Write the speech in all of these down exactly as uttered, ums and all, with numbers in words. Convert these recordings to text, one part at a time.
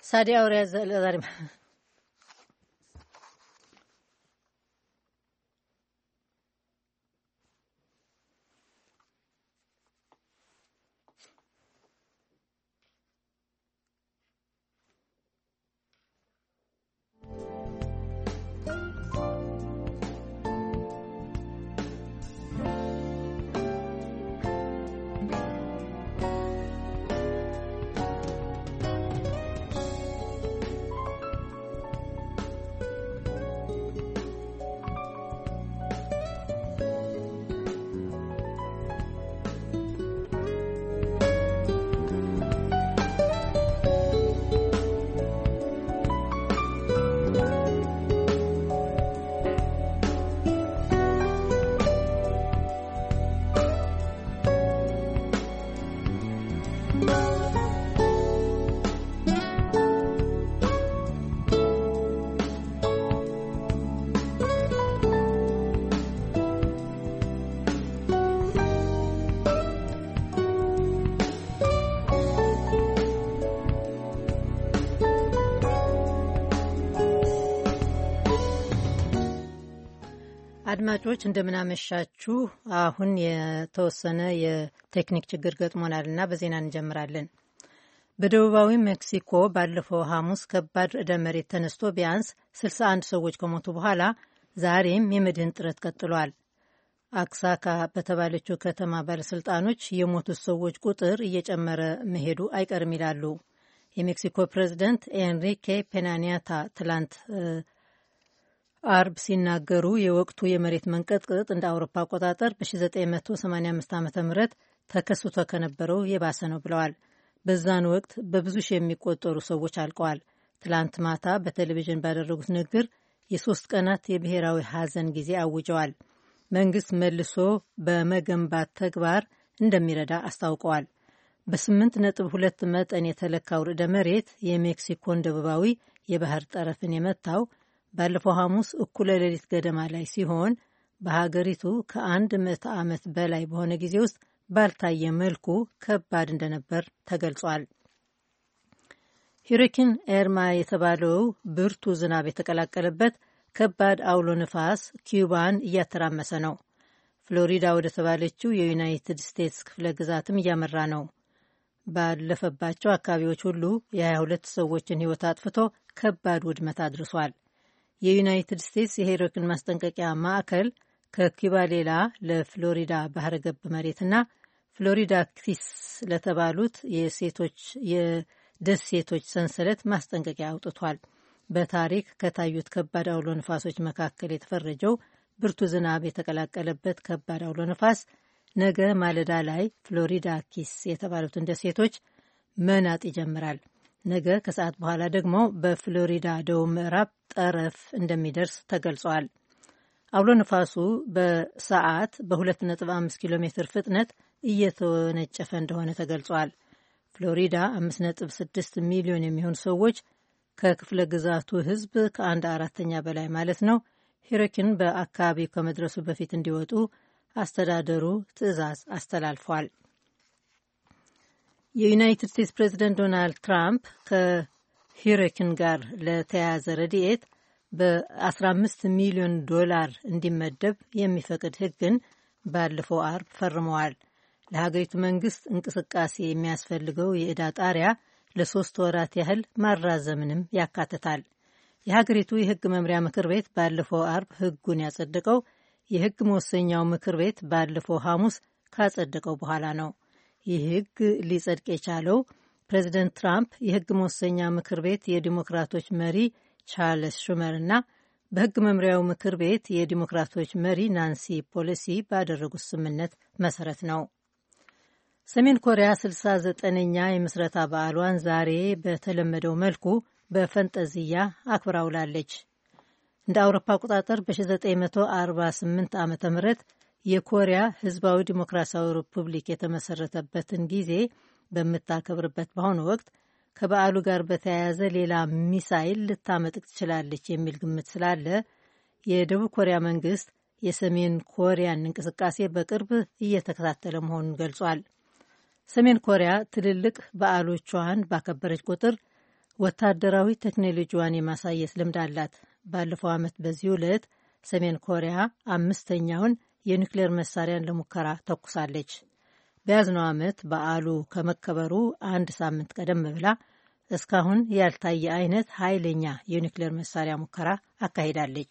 ሳዲ አውሪያ ዛሬ አድማጮች እንደምናመሻችሁ። አሁን የተወሰነ የቴክኒክ ችግር ገጥሞናልና በዜና እንጀምራለን። በደቡባዊ ሜክሲኮ ባለፈው ሐሙስ ከባድ ርዕደ መሬት ተነስቶ ቢያንስ ስልሳ አንድ ሰዎች ከሞቱ በኋላ ዛሬም የመድህን ጥረት ቀጥሏል። አክሳካ በተባለችው ከተማ ባለስልጣኖች የሞቱት ሰዎች ቁጥር እየጨመረ መሄዱ አይቀርም ይላሉ። የሜክሲኮ ፕሬዚደንት ኤንሪኬ ፔናኒያታ ትላንት አርብ ሲናገሩ የወቅቱ የመሬት መንቀጥቀጥ እንደ አውሮፓ አቆጣጠር በ1985 ዓ ም ተከስቶ ከነበረው የባሰ ነው ብለዋል። በዛን ወቅት በብዙ ሺህ የሚቆጠሩ ሰዎች አልቀዋል። ትላንት ማታ በቴሌቪዥን ባደረጉት ንግግር የሶስት ቀናት የብሔራዊ ሐዘን ጊዜ አውጀዋል። መንግስት መልሶ በመገንባት ተግባር እንደሚረዳ አስታውቀዋል። በስምንት ነጥብ ሁለት መጠን የተለካው ርዕደ መሬት የሜክሲኮን ደቡባዊ የባህር ጠረፍን የመታው ባለፈው ሐሙስ እኩለ ሌሊት ገደማ ላይ ሲሆን በሀገሪቱ ከአንድ ምዕተ ዓመት በላይ በሆነ ጊዜ ውስጥ ባልታየ መልኩ ከባድ እንደነበር ተገልጿል። ሂሪኬን ኤርማ የተባለው ብርቱ ዝናብ የተቀላቀለበት ከባድ አውሎ ነፋስ ኪዩባን እያተራመሰ ነው። ፍሎሪዳ ወደ ተባለችው የዩናይትድ ስቴትስ ክፍለ ግዛትም እያመራ ነው። ባለፈባቸው አካባቢዎች ሁሉ የሀያ ሁለት ሰዎችን ሕይወት አጥፍቶ ከባድ ውድመት አድርሷል። የዩናይትድ ስቴትስ የሂሪኬን ማስጠንቀቂያ ማዕከል ከኪዩባ ሌላ ለፍሎሪዳ ባህረ ገብ መሬትና ፍሎሪዳ ኪስ ለተባሉት የሴቶች የደሴቶች ሰንሰለት ማስጠንቀቂያ አውጥቷል። በታሪክ ከታዩት ከባድ አውሎ ነፋሶች መካከል የተፈረጀው ብርቱ ዝናብ የተቀላቀለበት ከባድ አውሎ ነፋስ ነገ ማለዳ ላይ ፍሎሪዳ ኪስ የተባሉትን ደሴቶች መናጥ ይጀምራል። ነገ ከሰዓት በኋላ ደግሞ በፍሎሪዳ ደቡብ ምዕራብ ጠረፍ እንደሚደርስ ተገልጿል። አውሎ ነፋሱ በሰዓት በሁለት ነጥብ አምስት ኪሎ ሜትር ፍጥነት እየተወነጨፈ እንደሆነ ተገልጿል። ፍሎሪዳ አምስት ነጥብ ስድስት ሚሊዮን የሚሆኑ ሰዎች ከክፍለ ግዛቱ ሕዝብ ከአንድ አራተኛ በላይ ማለት ነው ሂሪኬን በአካባቢው ከመድረሱ በፊት እንዲወጡ አስተዳደሩ ትዕዛዝ አስተላልፏል። የዩናይትድ ስቴትስ ፕሬዚደንት ዶናልድ ትራምፕ ከሂሪኬን ጋር ለተያያዘ ረድኤት በ15 ሚሊዮን ዶላር እንዲመደብ የሚፈቅድ ሕግን ባለፈው አርብ ፈርመዋል። ለሀገሪቱ መንግስት እንቅስቃሴ የሚያስፈልገው የዕዳ ጣሪያ ለሶስት ወራት ያህል ማራዘምንም ያካትታል። የሀገሪቱ የሕግ መምሪያ ምክር ቤት ባለፈው አርብ ሕጉን ያጸደቀው የሕግ መወሰኛው ምክር ቤት ባለፈው ሐሙስ ካጸደቀው በኋላ ነው። ይህ ሕግ ሊጸድቅ የቻለው ፕሬዚደንት ትራምፕ የሕግ መወሰኛ ምክር ቤት የዲሞክራቶች መሪ ቻርልስ ሹመር እና በሕግ መምሪያው ምክር ቤት የዲሞክራቶች መሪ ናንሲ ፔሎሲ ባደረጉት ስምምነት መሰረት ነው። ሰሜን ኮሪያ ስልሳ ዘጠነኛ የምስረታ በዓሏን ዛሬ በተለመደው መልኩ በፈንጠዝያ አክብራ ውላለች። እንደ አውሮፓ አቆጣጠር በ1948 ዓ ም የኮሪያ ህዝባዊ ዲሞክራሲያዊ ሪፑብሊክ የተመሰረተበትን ጊዜ በምታከብርበት በአሁኑ ወቅት ከበዓሉ ጋር በተያያዘ ሌላ ሚሳይል ልታመጥቅ ትችላለች የሚል ግምት ስላለ የደቡብ ኮሪያ መንግስት የሰሜን ኮሪያን እንቅስቃሴ በቅርብ እየተከታተለ መሆኑን ገልጿል። ሰሜን ኮሪያ ትልልቅ በዓሎቿን ባከበረች ቁጥር ወታደራዊ ቴክኖሎጂዋን የማሳየት ልምድ አላት። ባለፈው ዓመት በዚህ ዕለት ሰሜን ኮሪያ አምስተኛውን የኒውክሌር መሳሪያን ለሙከራ ተኩሳለች። በያዝነው ዓመት በዓሉ ከመከበሩ አንድ ሳምንት ቀደም ብላ እስካሁን ያልታየ አይነት ኃይለኛ የኒውክሌር መሳሪያ ሙከራ አካሂዳለች።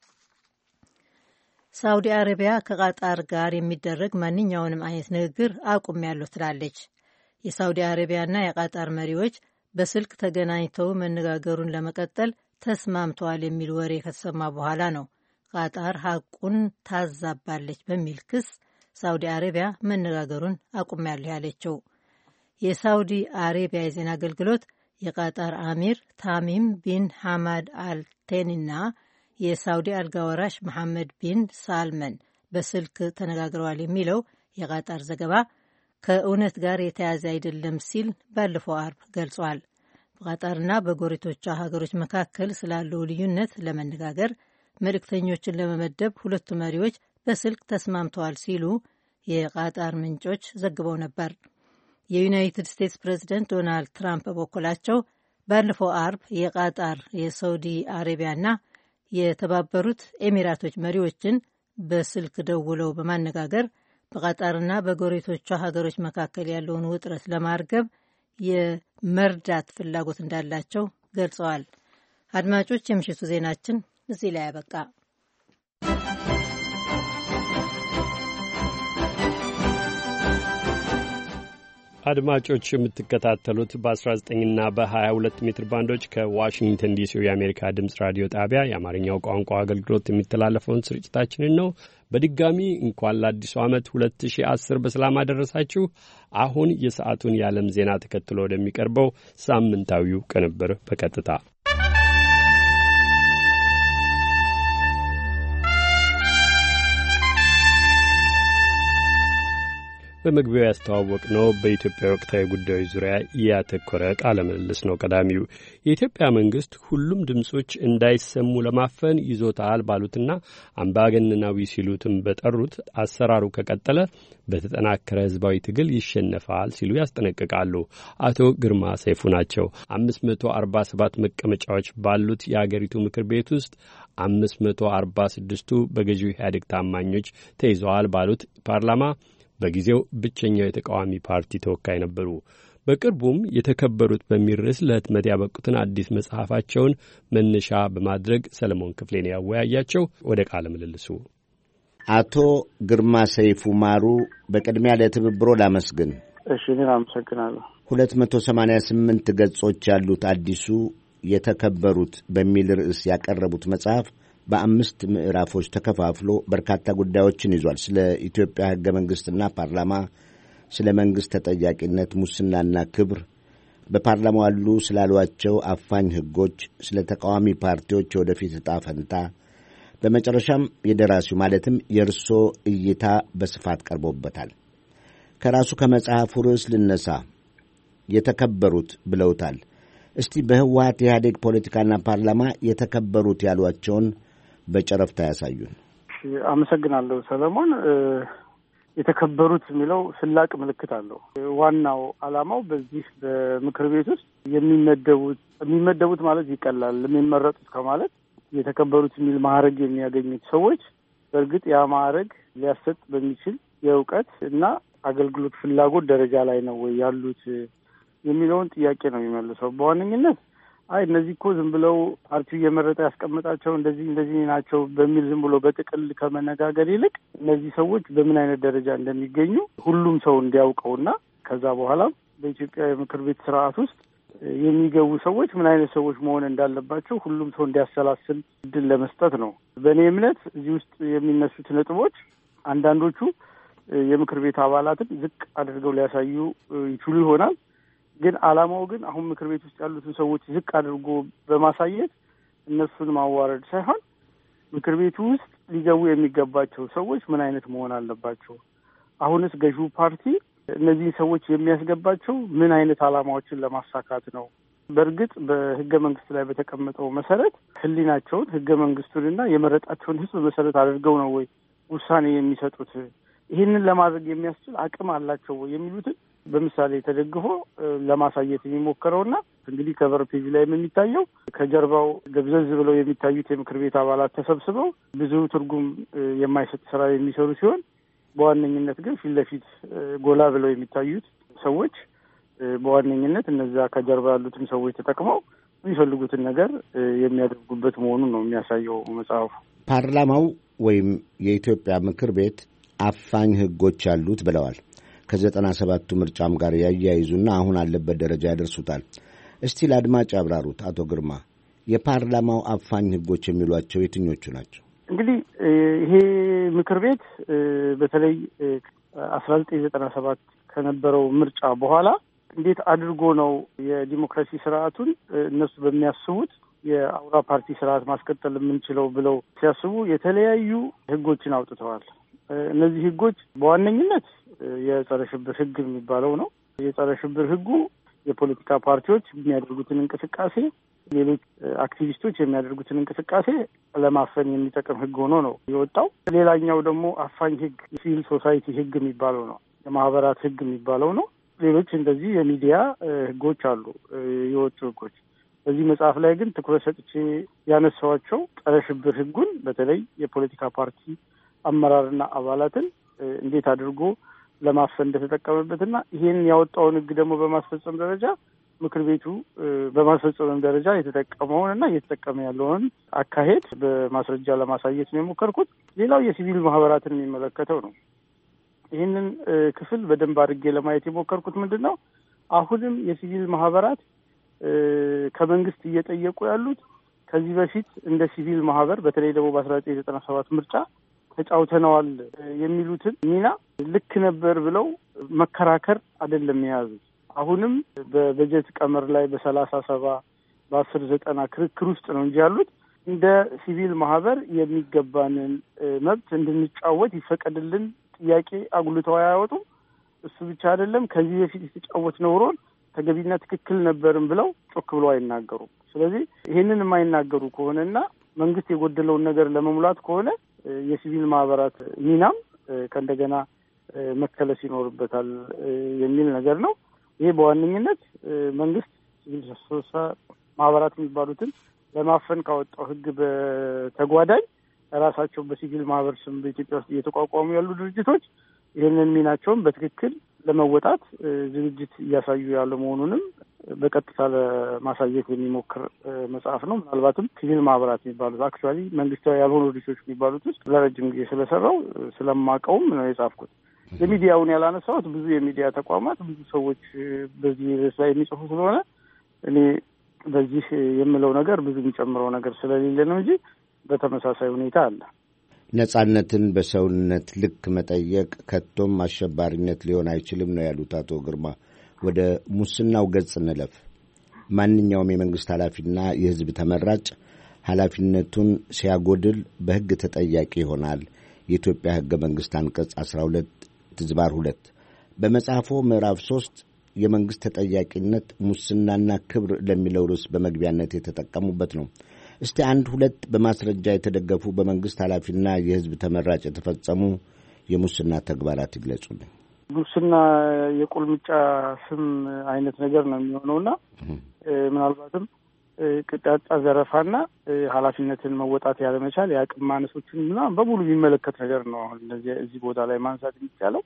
ሳውዲ አረቢያ ከቃጣር ጋር የሚደረግ ማንኛውንም አይነት ንግግር አቁሜያለሁ ትላለች። የሳውዲ አረቢያና የቃጣር መሪዎች በስልክ ተገናኝተው መነጋገሩን ለመቀጠል ተስማምተዋል የሚል ወሬ ከተሰማ በኋላ ነው ቃጣር ሐቁን ታዛባለች በሚል ክስ ሳውዲ አረቢያ መነጋገሩን አቁሜያለሁ ያለችው። የሳውዲ አረቢያ የዜና አገልግሎት የቃጣር አሚር ታሚም ቢን ሐማድ አልቴኒና የሳውዲ አልጋ ወራሽ መሐመድ ቢን ሳልመን በስልክ ተነጋግረዋል የሚለው የቃጣር ዘገባ ከእውነት ጋር የተያዘ አይደለም ሲል ባለፈው አርብ ገልጿል። በቃጣርና በጎረቤቶቿ ሀገሮች መካከል ስላለው ልዩነት ለመነጋገር መልእክተኞችን ለመመደብ ሁለቱ መሪዎች በስልክ ተስማምተዋል ሲሉ የቃጣር ምንጮች ዘግበው ነበር። የዩናይትድ ስቴትስ ፕሬዚደንት ዶናልድ ትራምፕ በበኩላቸው ባለፈው አርብ የቃጣር የሳውዲ አረቢያና የተባበሩት ኤሚራቶች መሪዎችን በስልክ ደውለው በማነጋገር በቃጣርና በጎረቤቶቿ ሀገሮች መካከል ያለውን ውጥረት ለማርገብ የመርዳት ፍላጎት እንዳላቸው ገልጸዋል። አድማጮች፣ የምሽቱ ዜናችን እዚህ ላይ ያበቃ። አድማጮች የምትከታተሉት በ19 እና በ22 ሜትር ባንዶች ከዋሽንግተን ዲሲ የአሜሪካ ድምጽ ራዲዮ ጣቢያ የአማርኛው ቋንቋ አገልግሎት የሚተላለፈውን ስርጭታችንን ነው። በድጋሚ እንኳን ለአዲሱ ዓመት ሁለት ሺህ አስር በሰላም አደረሳችሁ። አሁን የሰዓቱን የዓለም ዜና ተከትሎ ወደሚቀርበው ሳምንታዊው ቅንብር በቀጥታ በመግቢያው ያስተዋወቅ ነው። በኢትዮጵያ ወቅታዊ ጉዳዮች ዙሪያ ያተኮረ ቃለ ምልልስ ነው። ቀዳሚው የኢትዮጵያ መንግስት ሁሉም ድምጾች እንዳይሰሙ ለማፈን ይዞታል ባሉትና አምባገነናዊ ሲሉትም በጠሩት አሰራሩ ከቀጠለ በተጠናከረ ህዝባዊ ትግል ይሸነፋል ሲሉ ያስጠነቅቃሉ። አቶ ግርማ ሰይፉ ናቸው። አምስት መቶ አርባ ሰባት መቀመጫዎች ባሉት የአገሪቱ ምክር ቤት ውስጥ አምስት መቶ አርባ ስድስቱ በገዢው ኢህአዴግ ታማኞች ተይዘዋል ባሉት ፓርላማ በጊዜው ብቸኛው የተቃዋሚ ፓርቲ ተወካይ ነበሩ። በቅርቡም የተከበሩት በሚል ርዕስ ለህትመት ያበቁትን አዲስ መጽሐፋቸውን መነሻ በማድረግ ሰለሞን ክፍሌን ያወያያቸው። ወደ ቃለ ምልልሱ። አቶ ግርማ ሰይፉ ማሩ፣ በቅድሚያ ለትብብሮ ላመስግን። እሺ፣ እኔም አመሰግናለሁ። ሁለት መቶ ሰማንያ ስምንት ገጾች ያሉት አዲሱ የተከበሩት በሚል ርዕስ ያቀረቡት መጽሐፍ በአምስት ምዕራፎች ተከፋፍሎ በርካታ ጉዳዮችን ይዟል። ስለ ኢትዮጵያ ህገ መንግስትና ፓርላማ፣ ስለ መንግስት ተጠያቂነት፣ ሙስናና ክብር፣ በፓርላማው ያሉ ስላሏቸው አፋኝ ህጎች፣ ስለ ተቃዋሚ ፓርቲዎች የወደፊት ዕጣ ፈንታ፣ በመጨረሻም የደራሲው ማለትም የእርሶ እይታ በስፋት ቀርቦበታል። ከራሱ ከመጽሐፉ ርዕስ ልነሳ። የተከበሩት ብለውታል። እስቲ በህወሓት ኢህአዴግ ፖለቲካና ፓርላማ የተከበሩት ያሏቸውን በጨረፍታ ያሳዩን። አመሰግናለሁ ሰለሞን። የተከበሩት የሚለው ስላቅ ምልክት አለው። ዋናው ዓላማው በዚህ በምክር ቤት ውስጥ የሚመደቡት የሚመደቡት ማለት ይቀላል የሚመረጡት ከማለት የተከበሩት የሚል ማዕረግ የሚያገኙት ሰዎች በእርግጥ ያ ማዕረግ ሊያሰጥ በሚችል የእውቀት እና አገልግሎት ፍላጎት ደረጃ ላይ ነው ወይ ያሉት የሚለውን ጥያቄ ነው የሚመልሰው። በዋነኝነት አይ እነዚህ እኮ ዝም ብለው ፓርቲው እየመረጠ ያስቀምጣቸው እንደዚህ እንደዚህ ናቸው በሚል ዝም ብሎ በጥቅል ከመነጋገር ይልቅ እነዚህ ሰዎች በምን አይነት ደረጃ እንደሚገኙ ሁሉም ሰው እንዲያውቀውና ከዛ በኋላ በኢትዮጵያ የምክር ቤት ስርዓት ውስጥ የሚገቡ ሰዎች ምን አይነት ሰዎች መሆን እንዳለባቸው ሁሉም ሰው እንዲያሰላስል እድል ለመስጠት ነው። በእኔ እምነት እዚህ ውስጥ የሚነሱት ነጥቦች አንዳንዶቹ የምክር ቤት አባላትን ዝቅ አድርገው ሊያሳዩ ይችሉ ይሆናል። ግን ዓላማው ግን አሁን ምክር ቤት ውስጥ ያሉትን ሰዎች ዝቅ አድርጎ በማሳየት እነሱን ማዋረድ ሳይሆን ምክር ቤቱ ውስጥ ሊገቡ የሚገባቸው ሰዎች ምን አይነት መሆን አለባቸው፣ አሁንስ ገዢው ፓርቲ እነዚህን ሰዎች የሚያስገባቸው ምን አይነት ዓላማዎችን ለማሳካት ነው። በእርግጥ በህገ መንግስት ላይ በተቀመጠው መሰረት ህሊናቸውን ህገ መንግስቱንና የመረጣቸውን ህዝብ መሰረት አድርገው ነው ወይ ውሳኔ የሚሰጡት፣ ይህንን ለማድረግ የሚያስችል አቅም አላቸው ወይ የሚሉትን በምሳሌ ተደግፎ ለማሳየት የሚሞክረውና እንግዲህ ከቨር ፔጅ ላይ የሚታየው ከጀርባው ደብዘዝ ብለው የሚታዩት የምክር ቤት አባላት ተሰብስበው ብዙ ትርጉም የማይሰጥ ስራ የሚሰሩ ሲሆን በዋነኝነት ግን ፊት ለፊት ጎላ ብለው የሚታዩት ሰዎች በዋነኝነት እነዛ ከጀርባ ያሉትን ሰዎች ተጠቅመው የሚፈልጉትን ነገር የሚያደርጉበት መሆኑን ነው የሚያሳየው መጽሐፉ። ፓርላማው ወይም የኢትዮጵያ ምክር ቤት አፋኝ ሕጎች ያሉት ብለዋል። ከዘጠና ሰባቱ ምርጫም ጋር ያያይዙና አሁን አለበት ደረጃ ያደርሱታል። እስቲ ለአድማጭ ያብራሩት አቶ ግርማ፣ የፓርላማው አፋኝ ሕጎች የሚሏቸው የትኞቹ ናቸው? እንግዲህ ይሄ ምክር ቤት በተለይ አስራ ዘጠኝ ዘጠና ሰባት ከነበረው ምርጫ በኋላ እንዴት አድርጎ ነው የዲሞክራሲ ስርዓቱን እነሱ በሚያስቡት የአውራ ፓርቲ ስርዓት ማስቀጠል የምንችለው ብለው ሲያስቡ የተለያዩ ህጎችን አውጥተዋል። እነዚህ ህጎች በዋነኝነት የጸረ ሽብር ህግ የሚባለው ነው። የጸረ ሽብር ህጉ የፖለቲካ ፓርቲዎች የሚያደርጉትን እንቅስቃሴ፣ ሌሎች አክቲቪስቶች የሚያደርጉትን እንቅስቃሴ ለማፈን የሚጠቅም ህግ ሆኖ ነው የወጣው። ሌላኛው ደግሞ አፋኝ ህግ የሲቪል ሶሳይቲ ህግ የሚባለው ነው። የማህበራት ህግ የሚባለው ነው። ሌሎች እንደዚህ የሚዲያ ህጎች አሉ የወጡ ህጎች። በዚህ መጽሐፍ ላይ ግን ትኩረት ሰጥቼ ያነሳዋቸው ጸረ ሽብር ህጉን በተለይ የፖለቲካ ፓርቲ አመራርና አባላትን እንዴት አድርጎ ለማፈን እንደተጠቀመበትና ይሄን ያወጣውን ህግ ደግሞ በማስፈጸም ደረጃ ምክር ቤቱ በማስፈጸም ደረጃ የተጠቀመውንና እየተጠቀመ ያለውን አካሄድ በማስረጃ ለማሳየት ነው የሞከርኩት። ሌላው የሲቪል ማህበራትን የሚመለከተው ነው። ይህንን ክፍል በደንብ አድርጌ ለማየት የሞከርኩት ምንድን ነው፣ አሁንም የሲቪል ማህበራት ከመንግስት እየጠየቁ ያሉት ከዚህ በፊት እንደ ሲቪል ማህበር በተለይ ደግሞ በአስራ ዘጠኝ ዘጠና ሰባት ምርጫ ተጫውተነዋል የሚሉትን ሚና ልክ ነበር ብለው መከራከር አይደለም የያዙት። አሁንም በበጀት ቀመር ላይ በሰላሳ ሰባ በአስር ዘጠና ክርክር ውስጥ ነው እንጂ ያሉት እንደ ሲቪል ማህበር የሚገባንን መብት እንድንጫወት ይፈቀድልን ጥያቄ አጉልተው አያወጡም። እሱ ብቻ አይደለም፣ ከዚህ በፊት የተጫወትነው ሮል ተገቢና ትክክል ነበርም ብለው ጮክ ብለው አይናገሩም። ስለዚህ ይሄንን የማይናገሩ ከሆነና መንግስት የጎደለውን ነገር ለመሙላት ከሆነ የሲቪል ማህበራት ሚናም ከእንደገና መከለስ ይኖርበታል የሚል ነገር ነው። ይሄ በዋነኝነት መንግስት ሲቪል ማህበራት የሚባሉትን ለማፈን ካወጣው ህግ በተጓዳኝ ራሳቸው በሲቪል ማህበር ስም በኢትዮጵያ ውስጥ እየተቋቋሙ ያሉ ድርጅቶች ይህንን ሚናቸውን በትክክል ለመወጣት ዝግጅት እያሳዩ ያለ መሆኑንም በቀጥታ ለማሳየት የሚሞክር መጽሐፍ ነው። ምናልባትም ሲቪል ማህበራት የሚባሉት አክቹዋሊ መንግስታዊ ያልሆኑ ድርጅቶች የሚባሉት ውስጥ ለረጅም ጊዜ ስለሰራው ስለማውቀውም ነው የጻፍኩት። የሚዲያውን ያላነሳሁት ብዙ የሚዲያ ተቋማት ብዙ ሰዎች በዚህ ርዕስ ላይ የሚጽፉ ስለሆነ እኔ በዚህ የምለው ነገር ብዙ የሚጨምረው ነገር ስለሌለ ነው እንጂ በተመሳሳይ ሁኔታ አለ። ነጻነትን በሰውነት ልክ መጠየቅ ከቶም አሸባሪነት ሊሆን አይችልም ነው ያሉት አቶ ግርማ። ወደ ሙስናው ገጽ እንለፍ። ማንኛውም የመንግስት ኃላፊና የህዝብ ተመራጭ ኃላፊነቱን ሲያጎድል በህግ ተጠያቂ ይሆናል። የኢትዮጵያ ህገ መንግስት አንቀጽ አስራ ሁለት ዝባር ሁለት በመጽሐፎ ምዕራፍ ሶስት የመንግስት ተጠያቂነት ሙስናና ክብር ለሚለው ርዕስ በመግቢያነት የተጠቀሙበት ነው። እስቲ አንድ ሁለት በማስረጃ የተደገፉ በመንግስት ኃላፊና የህዝብ ተመራጭ የተፈጸሙ የሙስና ተግባራት ይግለጹልኝ። ሙስና የቁልምጫ ስም አይነት ነገር ነው የሚሆነውና ምናልባትም ቅጣጣ ዘረፋና ኃላፊነትን መወጣት ያለመቻል የአቅም ማነሶችን ምናምን በሙሉ የሚመለከት ነገር ነው። አሁን እንደዚህ እዚህ ቦታ ላይ ማንሳት የሚቻለው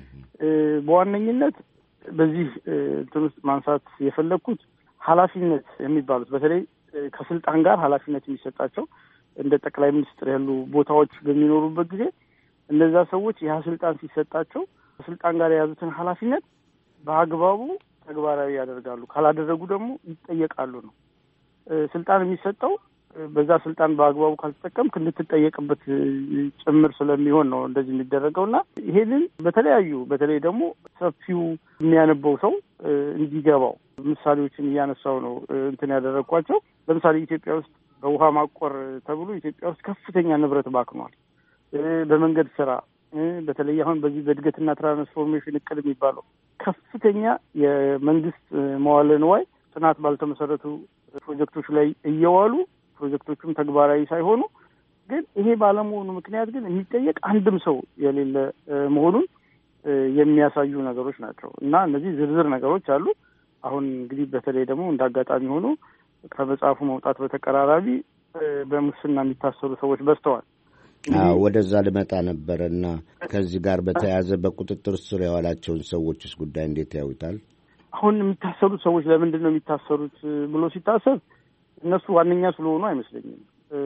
በዋነኝነት በዚህ እንትን ውስጥ ማንሳት የፈለግኩት ኃላፊነት የሚባሉት በተለይ ከስልጣን ጋር ኃላፊነት የሚሰጣቸው እንደ ጠቅላይ ሚኒስትር ያሉ ቦታዎች በሚኖሩበት ጊዜ እነዛ ሰዎች ያ ስልጣን ሲሰጣቸው ከስልጣን ጋር የያዙትን ኃላፊነት በአግባቡ ተግባራዊ ያደርጋሉ፣ ካላደረጉ ደግሞ ይጠየቃሉ ነው። ስልጣን የሚሰጠው በዛ ስልጣን በአግባቡ ካልተጠቀምክ እንድትጠየቅበት ጭምር ስለሚሆን ነው እንደዚህ የሚደረገውና ይሄንን በተለያዩ በተለይ ደግሞ ሰፊው የሚያነበው ሰው እንዲገባው ምሳሌዎችን እያነሳው ነው እንትን ያደረኳቸው። ለምሳሌ ኢትዮጵያ ውስጥ በውሃ ማቆር ተብሎ ኢትዮጵያ ውስጥ ከፍተኛ ንብረት ባክኗል። በመንገድ ስራ በተለይ አሁን በዚህ በእድገትና ትራንስፎርሜሽን እቅድ የሚባለው ከፍተኛ የመንግስት መዋለ ንዋይ ጥናት ባልተመሰረቱ ፕሮጀክቶች ላይ እየዋሉ ፕሮጀክቶቹም ተግባራዊ ሳይሆኑ ግን ይሄ ባለመሆኑ ምክንያት ግን የሚጠየቅ አንድም ሰው የሌለ መሆኑን የሚያሳዩ ነገሮች ናቸው እና እነዚህ ዝርዝር ነገሮች አሉ። አሁን እንግዲህ በተለይ ደግሞ እንዳጋጣሚ ሆኖ ከመጽሐፉ መውጣት በተቀራራቢ በሙስና የሚታሰሩ ሰዎች በዝተዋል። አዎ ወደዛ ልመጣ ነበርና ከዚህ ጋር በተያያዘ በቁጥጥር ስር ያዋላቸውን ሰዎችስ ጉዳይ እንዴት ያዩታል? አሁን የሚታሰሩት ሰዎች ለምንድን ነው የሚታሰሩት ብሎ ሲታሰብ እነሱ ዋነኛ ስለሆኑ አይመስለኝም።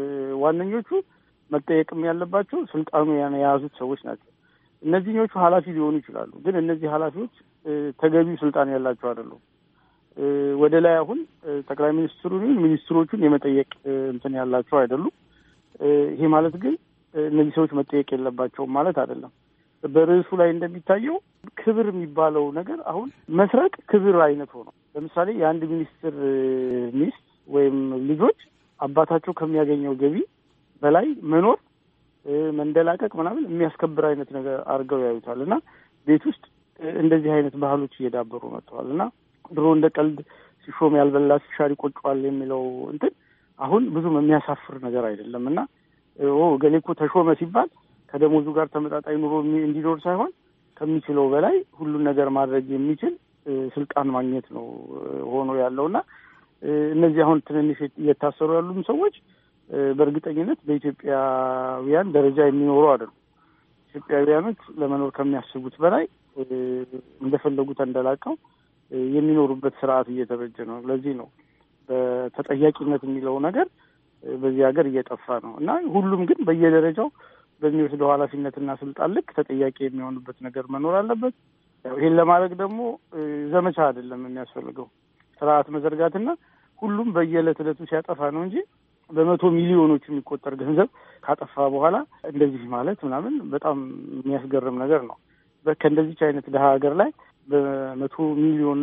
ዋነኞቹ መጠየቅም ያለባቸው ስልጣኑ የያዙት ሰዎች ናቸው። እነዚህኞቹ ኃላፊ ሊሆኑ ይችላሉ፣ ግን እነዚህ ኃላፊዎች ተገቢው ስልጣን ያላቸው አይደሉም። ወደ ላይ አሁን ጠቅላይ ሚኒስትሩን ሚኒስትሮቹን የመጠየቅ እንትን ያላቸው አይደሉም። ይሄ ማለት ግን እነዚህ ሰዎች መጠየቅ የለባቸውም ማለት አይደለም። በርዕሱ ላይ እንደሚታየው ክብር የሚባለው ነገር አሁን መስረቅ ክብር አይነት ሆኖ ለምሳሌ የአንድ ሚኒስትር ሚስት ወይም ልጆች አባታቸው ከሚያገኘው ገቢ በላይ መኖር መንደላቀቅ ምናምን የሚያስከብር አይነት ነገር አድርገው ያዩታል እና ቤት ውስጥ እንደዚህ አይነት ባህሎች እየዳበሩ መጥተዋል እና ድሮ እንደ ቀልድ ሲሾም ያልበላ ሲሻር ይቆጨዋል የሚለው እንትን አሁን ብዙም የሚያሳፍር ነገር አይደለም እና ኦ ገሌ እኮ ተሾመ ሲባል ከደሞዙ ጋር ተመጣጣኝ ኑሮ እንዲኖር ሳይሆን ከሚችለው በላይ ሁሉን ነገር ማድረግ የሚችል ስልጣን ማግኘት ነው ሆኖ ያለውና እነዚህ አሁን ትንንሽ እየታሰሩ ያሉም ሰዎች በእርግጠኝነት በኢትዮጵያውያን ደረጃ የሚኖሩ አይደሉም። ኢትዮጵያውያኖች ለመኖር ከሚያስቡት በላይ እንደፈለጉ ተንደላቀው የሚኖሩበት ስርዓት እየተበጀ ነው። ለዚህ ነው በተጠያቂነት የሚለው ነገር በዚህ ሀገር እየጠፋ ነው እና ሁሉም ግን በየደረጃው በሚወስደው ኃላፊነትና ስልጣን ልክ ተጠያቂ የሚሆኑበት ነገር መኖር አለበት። ይሄን ለማድረግ ደግሞ ዘመቻ አይደለም የሚያስፈልገው ስርዓት መዘርጋትና ሁሉም በየዕለት ዕለቱ ሲያጠፋ ነው እንጂ በመቶ ሚሊዮኖች የሚቆጠር ገንዘብ ካጠፋ በኋላ እንደዚህ ማለት ምናምን በጣም የሚያስገርም ነገር ነው። ከእንደዚች አይነት ደሃ ሀገር ላይ በመቶ ሚሊዮን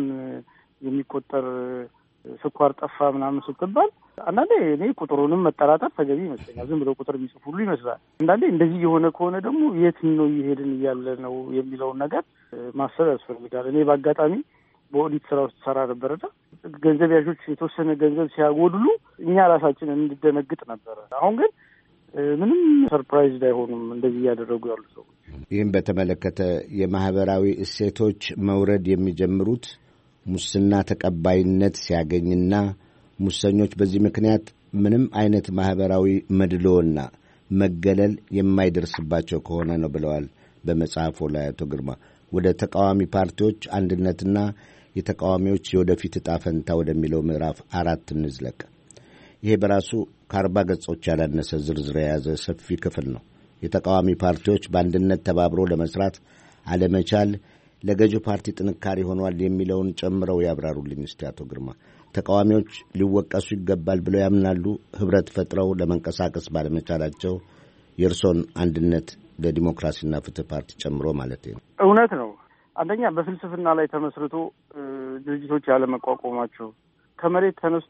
የሚቆጠር ስኳር ጠፋ ምናምን ስትባል አንዳንዴ እኔ ቁጥሩንም መጠራጠር ተገቢ ይመስለኛል። ዝም ብሎ ቁጥር የሚጽፍ ሁሉ ይመስላል። አንዳንዴ እንደዚህ የሆነ ከሆነ ደግሞ የት ነው እየሄድን እያለ ነው የሚለውን ነገር ማሰብ ያስፈልጋል። እኔ በአጋጣሚ በኦዲት ስራ ውስጥ ሰራ ነበርና ገንዘብ ያዦች የተወሰነ ገንዘብ ሲያጎድሉ እኛ ራሳችን እንደነግጥ ነበረ። አሁን ግን ምንም ሰርፕራይዝ አይሆኑም እንደዚህ እያደረጉ ያሉ ሰዎች። ይህም በተመለከተ የማህበራዊ እሴቶች መውረድ የሚጀምሩት ሙስና ተቀባይነት ሲያገኝና ሙሰኞች በዚህ ምክንያት ምንም አይነት ማህበራዊ መድሎና መገለል የማይደርስባቸው ከሆነ ነው ብለዋል በመጽሐፉ ላይ አቶ ግርማ። ወደ ተቃዋሚ ፓርቲዎች አንድነትና የተቃዋሚዎች የወደፊት ዕጣ ፈንታ ወደሚለው ምዕራፍ አራት እንዝለቅ። ይሄ በራሱ ከአርባ ገጾች ያላነሰ ዝርዝር የያዘ ሰፊ ክፍል ነው። የተቃዋሚ ፓርቲዎች በአንድነት ተባብሮ ለመስራት አለመቻል ለገዢው ፓርቲ ጥንካሬ ሆኗል የሚለውን ጨምረው ያብራሩልኝ እስቲ አቶ ግርማ። ተቃዋሚዎች ሊወቀሱ ይገባል ብለው ያምናሉ? ህብረት ፈጥረው ለመንቀሳቀስ ባለመቻላቸው የእርሶን አንድነት ለዲሞክራሲና ፍትህ ፓርቲ ጨምሮ ማለት ነው። እውነት ነው። አንደኛ በፍልስፍና ላይ ተመስርቶ ድርጅቶች ያለመቋቋማቸው፣ ከመሬት ተነስቶ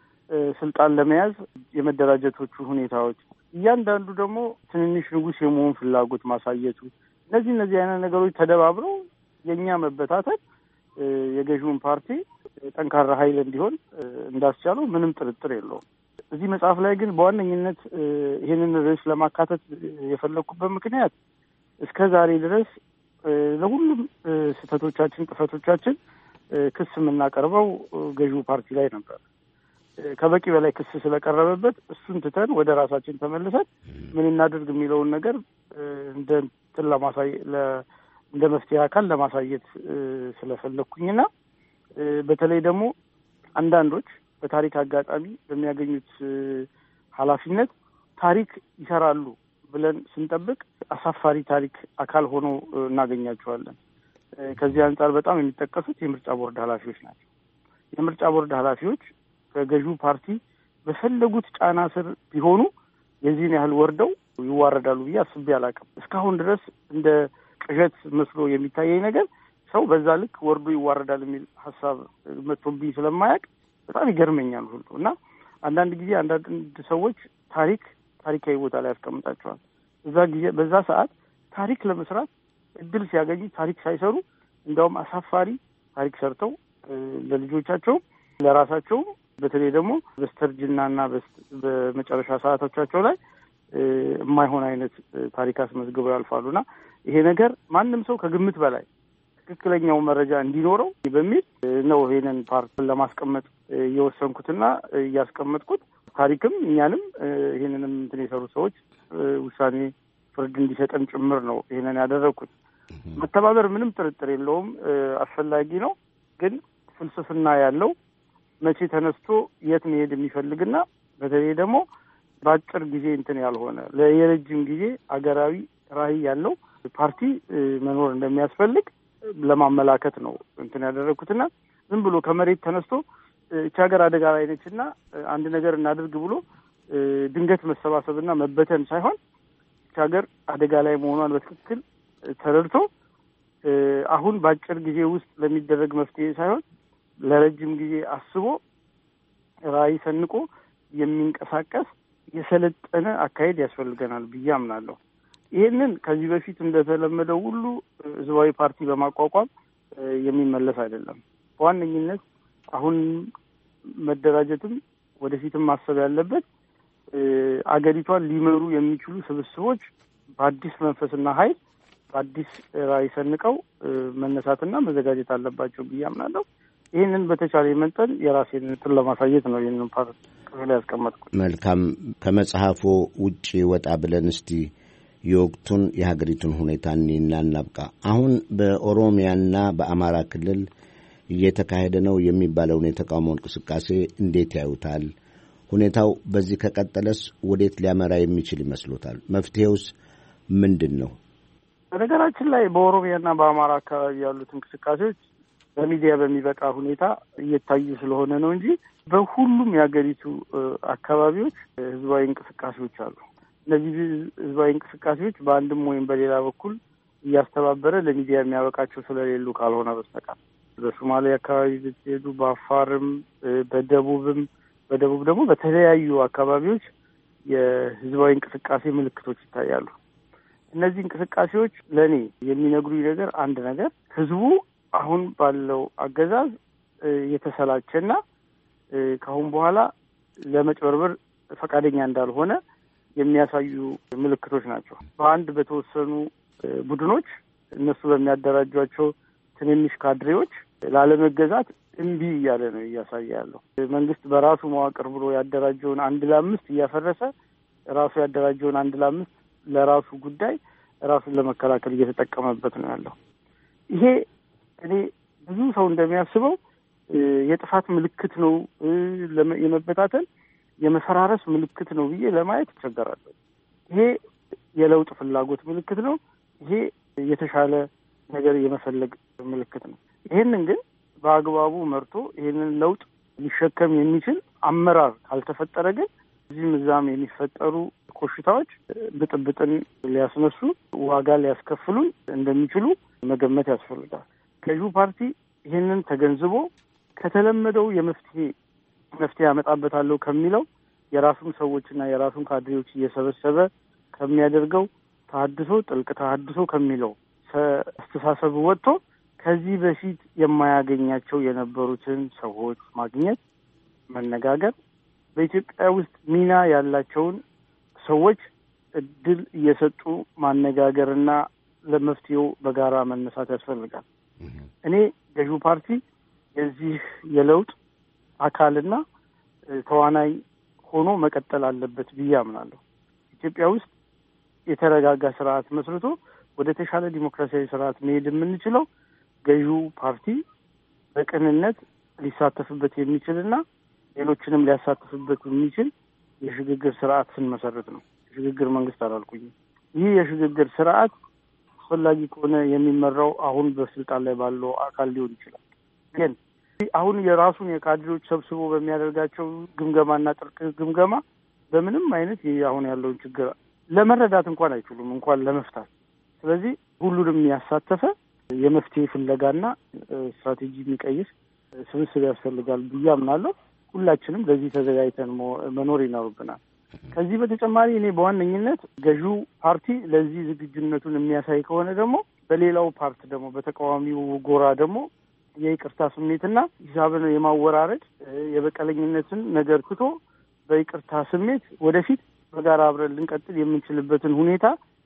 ስልጣን ለመያዝ የመደራጀቶቹ ሁኔታዎች፣ እያንዳንዱ ደግሞ ትንንሽ ንጉስ የመሆን ፍላጎት ማሳየቱ፣ እነዚህ እነዚህ አይነት ነገሮች ተደባብረው የእኛ መበታተን የገዢውን ፓርቲ ጠንካራ ኃይል እንዲሆን እንዳስቻለው ምንም ጥርጥር የለውም። እዚህ መጽሐፍ ላይ ግን በዋነኝነት ይህንን ርዕስ ለማካተት የፈለኩበት ምክንያት እስከ ዛሬ ድረስ ለሁሉም ስህተቶቻችን፣ ጥፈቶቻችን ክስ የምናቀርበው ገዢው ፓርቲ ላይ ነበር። ከበቂ በላይ ክስ ስለቀረበበት እሱን ትተን ወደ ራሳችን ተመልሰን ምን እናድርግ የሚለውን ነገር እንደ እንትን ለማሳየ እንደ መፍትሄ አካል ለማሳየት ስለፈለኩኝና በተለይ ደግሞ አንዳንዶች በታሪክ አጋጣሚ በሚያገኙት ኃላፊነት ታሪክ ይሰራሉ ብለን ስንጠብቅ አሳፋሪ ታሪክ አካል ሆኖ እናገኛቸዋለን። ከዚህ አንጻር በጣም የሚጠቀሱት የምርጫ ቦርድ ኃላፊዎች ናቸው። የምርጫ ቦርድ ኃላፊዎች ከገዢው ፓርቲ በፈለጉት ጫና ስር ቢሆኑ የዚህን ያህል ወርደው ይዋረዳሉ ብዬ አስቤ አላውቅም። እስካሁን ድረስ እንደ ቅዠት መስሎ የሚታየኝ ነገር ሰው በዛ ልክ ወርዶ ይዋረዳል የሚል ሀሳብ መጥቶብኝ ስለማያውቅ በጣም ይገርመኛል ሁሉ እና አንዳንድ ጊዜ አንዳንድ ሰዎች ታሪክ ታሪካዊ ቦታ ላይ ያስቀምጣቸዋል። በዛ ጊዜ በዛ ሰዓት ታሪክ ለመስራት እድል ሲያገኙ ታሪክ ሳይሰሩ እንዲያውም አሳፋሪ ታሪክ ሰርተው ለልጆቻቸው ለራሳቸው በተለይ ደግሞ በስተርጅናና በመጨረሻ ሰዓቶቻቸው ላይ የማይሆን አይነት ታሪክ አስመዝግበው ያልፋሉና ይሄ ነገር ማንም ሰው ከግምት በላይ ትክክለኛው መረጃ እንዲኖረው በሚል ነው ይሄንን ፓርት ለማስቀመጥ የወሰንኩትና ያስቀመጥኩት። ታሪክም እኛንም ይሄንንም እንትን የሰሩ ሰዎች ውሳኔ ፍርድ እንዲሰጠን ጭምር ነው ይሄንን ያደረኩት። መተባበር ምንም ጥርጥር የለውም አስፈላጊ ነው። ግን ፍልስፍና ያለው መቼ ተነስቶ የት መሄድ የሚፈልግና በተለይ ደግሞ በአጭር ጊዜ እንትን ያልሆነ ለየረጅም ጊዜ አገራዊ ራዕይ ያለው ፓርቲ መኖር እንደሚያስፈልግ ለማመላከት ነው እንትን ያደረኩትና ዝም ብሎ ከመሬት ተነስቶ እቺ ሀገር አደጋ ላይ ነችና አንድ ነገር እናድርግ ብሎ ድንገት መሰባሰብና መበተን ሳይሆን እቺ ሀገር አደጋ ላይ መሆኗን በትክክል ተረድቶ አሁን በአጭር ጊዜ ውስጥ ለሚደረግ መፍትሄ ሳይሆን ለረጅም ጊዜ አስቦ ራዕይ ሰንቆ የሚንቀሳቀስ የሰለጠነ አካሄድ ያስፈልገናል ብዬ አምናለሁ። ይሄንን ከዚህ በፊት እንደተለመደው ሁሉ ህዝባዊ ፓርቲ በማቋቋም የሚመለስ አይደለም። በዋነኝነት አሁን መደራጀትም ወደፊትም ማሰብ ያለበት አገሪቷን ሊመሩ የሚችሉ ስብስቦች በአዲስ መንፈስና ኃይል በአዲስ ራዕይ ሰንቀው መነሳትና መዘጋጀት አለባቸው ብዬ አምናለሁ። ይህንን በተቻለ መጠን የራሴን እንትን ለማሳየት ነው ይህንን ፓርት ክፍል ያስቀመጥኩት። መልካም። ከመጽሐፎ ውጪ ወጣ ብለን እስቲ የወቅቱን የሀገሪቱን ሁኔታ እኔና እናብቃ። አሁን በኦሮሚያና በአማራ ክልል እየተካሄደ ነው የሚባለውን የተቃውሞ እንቅስቃሴ እንዴት ያዩታል? ሁኔታው በዚህ ከቀጠለስ ወዴት ሊያመራ የሚችል ይመስሎታል? መፍትሄውስ ምንድን ነው? በነገራችን ላይ በኦሮሚያና በአማራ አካባቢ ያሉት እንቅስቃሴዎች በሚዲያ በሚበቃ ሁኔታ እየታዩ ስለሆነ ነው እንጂ በሁሉም የሀገሪቱ አካባቢዎች ህዝባዊ እንቅስቃሴዎች አሉ። እነዚህ ህዝባዊ እንቅስቃሴዎች በአንድም ወይም በሌላ በኩል እያስተባበረ ለሚዲያ የሚያበቃቸው ስለሌሉ ካልሆነ በስተቀር በሶማሌ አካባቢ ብትሄዱ፣ በአፋርም፣ በደቡብም በደቡብ ደግሞ በተለያዩ አካባቢዎች የህዝባዊ እንቅስቃሴ ምልክቶች ይታያሉ። እነዚህ እንቅስቃሴዎች ለእኔ የሚነግሩኝ ነገር አንድ ነገር ህዝቡ አሁን ባለው አገዛዝ የተሰላቸና ከአሁን በኋላ ለመጭበርበር ፈቃደኛ እንዳልሆነ የሚያሳዩ ምልክቶች ናቸው። በአንድ በተወሰኑ ቡድኖች እነሱ በሚያደራጇቸው ትንንሽ ካድሬዎች ላለመገዛት እምቢ እያለ ነው እያሳየ ያለው። መንግስት በራሱ መዋቅር ብሎ ያደራጀውን አንድ ለአምስት እያፈረሰ ራሱ ያደራጀውን አንድ ለአምስት ለራሱ ጉዳይ ራሱን ለመከላከል እየተጠቀመበት ነው ያለው። ይሄ እኔ ብዙ ሰው እንደሚያስበው የጥፋት ምልክት ነው፣ የመበታተን የመፈራረስ ምልክት ነው ብዬ ለማየት ይቸገራለሁ። ይሄ የለውጥ ፍላጎት ምልክት ነው። ይሄ የተሻለ ነገር የመፈለግ ምልክት ነው። ይሄንን ግን በአግባቡ መርቶ ይሄንን ለውጥ ሊሸከም የሚችል አመራር ካልተፈጠረ ግን እዚህም እዛም የሚፈጠሩ ኮሽታዎች ብጥብጥን ሊያስነሱ ዋጋ ሊያስከፍሉን እንደሚችሉ መገመት ያስፈልጋል። ገዢው ፓርቲ ይህንን ተገንዝቦ ከተለመደው የመፍትሄ መፍትሄ ያመጣበታለሁ ከሚለው የራሱን ሰዎችና የራሱን ካድሬዎች እየሰበሰበ ከሚያደርገው ተሐድሶ ጥልቅ ተሐድሶ ከሚለው አስተሳሰብ ወጥቶ ከዚህ በፊት የማያገኛቸው የነበሩትን ሰዎች ማግኘት፣ መነጋገር፣ በኢትዮጵያ ውስጥ ሚና ያላቸውን ሰዎች እድል እየሰጡ ማነጋገርና ለመፍትሄው በጋራ መነሳት ያስፈልጋል። እኔ ገዢው ፓርቲ የዚህ የለውጥ አካልና ተዋናይ ሆኖ መቀጠል አለበት ብዬ አምናለሁ። ኢትዮጵያ ውስጥ የተረጋጋ ስርዓት መስርቶ ወደ ተሻለ ዲሞክራሲያዊ ስርዓት መሄድ የምንችለው ገዢው ፓርቲ በቅንነት ሊሳተፍበት የሚችልና ሌሎችንም ሊያሳትፍበት የሚችል የሽግግር ስርዓት ስንመሰርት ነው። የሽግግር መንግስት አላልኩኝም። ይህ የሽግግር ስርዓት አስፈላጊ ከሆነ የሚመራው አሁን በስልጣን ላይ ባለው አካል ሊሆን ይችላል። ግን አሁን የራሱን የካድሬዎች ሰብስቦ በሚያደርጋቸው ግምገማና ጥልቅ ግምገማ በምንም አይነት አሁን ያለውን ችግር ለመረዳት እንኳን አይችሉም፣ እንኳን ለመፍታት። ስለዚህ ሁሉንም ያሳተፈ የመፍትሄ ፍለጋና ስትራቴጂ የሚቀይስ ስብስብ ያስፈልጋል ብዬ አምናለሁ። ሁላችንም ለዚህ ተዘጋጅተን መኖር ይኖርብናል። ከዚህ በተጨማሪ እኔ በዋነኝነት ገዢው ፓርቲ ለዚህ ዝግጁነቱን የሚያሳይ ከሆነ ደግሞ በሌላው ፓርቲ ደግሞ በተቃዋሚው ጎራ ደግሞ የይቅርታ ስሜትና ሂሳብን የማወራረድ የበቀለኝነትን ነገር ትቶ በይቅርታ ስሜት ወደፊት በጋራ አብረን ልንቀጥል የምንችልበትን ሁኔታ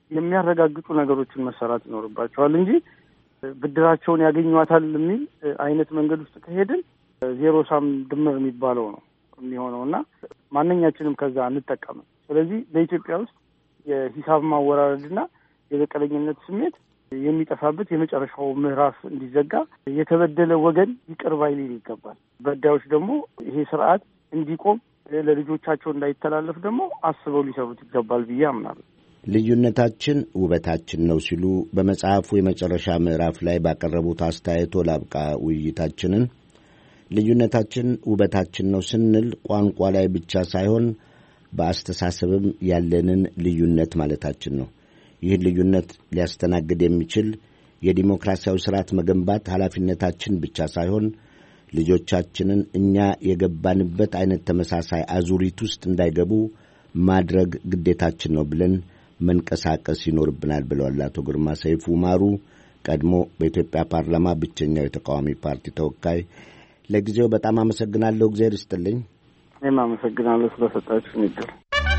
የሚያረጋግጡ ነገሮችን መሰራት ይኖርባቸዋል እንጂ ብድራቸውን ያገኟታል የሚል አይነት መንገድ ውስጥ ከሄድን ዜሮ ሳም ድምር የሚባለው ነው የሚሆነውና ማንኛችንም ከዛ አንጠቀምም። ስለዚህ በኢትዮጵያ ውስጥ የሂሳብ ማወራረድና የበቀለኝነት ስሜት የሚጠፋበት የመጨረሻው ምዕራፍ እንዲዘጋ የተበደለ ወገን ይቅር ባይ ሊል ይገባል። በዳዮች ደግሞ ይሄ ስርዓት እንዲቆም ለልጆቻቸው እንዳይተላለፍ ደግሞ አስበው ሊሰሩት ይገባል ብዬ አምናለሁ። ልዩነታችን ውበታችን ነው ሲሉ በመጽሐፉ የመጨረሻ ምዕራፍ ላይ ባቀረቡት አስተያየቶ ላብቃ ውይይታችንን። ልዩነታችን ውበታችን ነው ስንል ቋንቋ ላይ ብቻ ሳይሆን በአስተሳሰብም ያለንን ልዩነት ማለታችን ነው። ይህን ልዩነት ሊያስተናግድ የሚችል የዲሞክራሲያዊ ስርዓት መገንባት ኃላፊነታችን ብቻ ሳይሆን ልጆቻችንን እኛ የገባንበት አይነት ተመሳሳይ አዙሪት ውስጥ እንዳይገቡ ማድረግ ግዴታችን ነው ብለን መንቀሳቀስ ይኖርብናል ብለዋል አቶ ግርማ ሰይፉ ማሩ፣ ቀድሞ በኢትዮጵያ ፓርላማ ብቸኛው የተቃዋሚ ፓርቲ ተወካይ። ለጊዜው በጣም አመሰግናለሁ። እግዚአብሔር ይስጥልኝ። እኔም አመሰግናለሁ ስለሰጣችሁኝ እድል።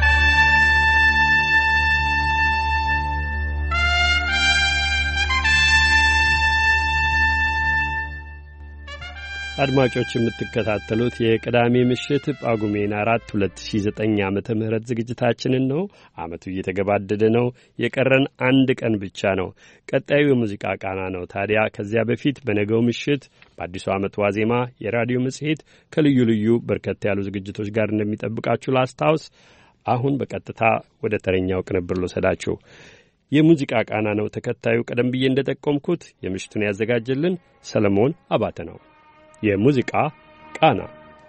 አድማጮች የምትከታተሉት የቅዳሜ ምሽት ጳጉሜን አራት ሁለት ሺህ ዘጠኝ ዓመተ ምህረት ዝግጅታችንን ነው። ዓመቱ እየተገባደደ ነው። የቀረን አንድ ቀን ብቻ ነው። ቀጣዩ የሙዚቃ ቃና ነው። ታዲያ ከዚያ በፊት በነገው ምሽት በአዲሱ ዓመት ዋዜማ የራዲዮ መጽሔት ከልዩ ልዩ በርከት ያሉ ዝግጅቶች ጋር እንደሚጠብቃችሁ ላስታውስ። አሁን በቀጥታ ወደ ተረኛው ቅንብር ልወሰዳችሁ። የሙዚቃ ቃና ነው ተከታዩ። ቀደም ብዬ እንደጠቆምኩት የምሽቱን ያዘጋጀልን ሰለሞን አባተ ነው። የሙዚቃ ቃና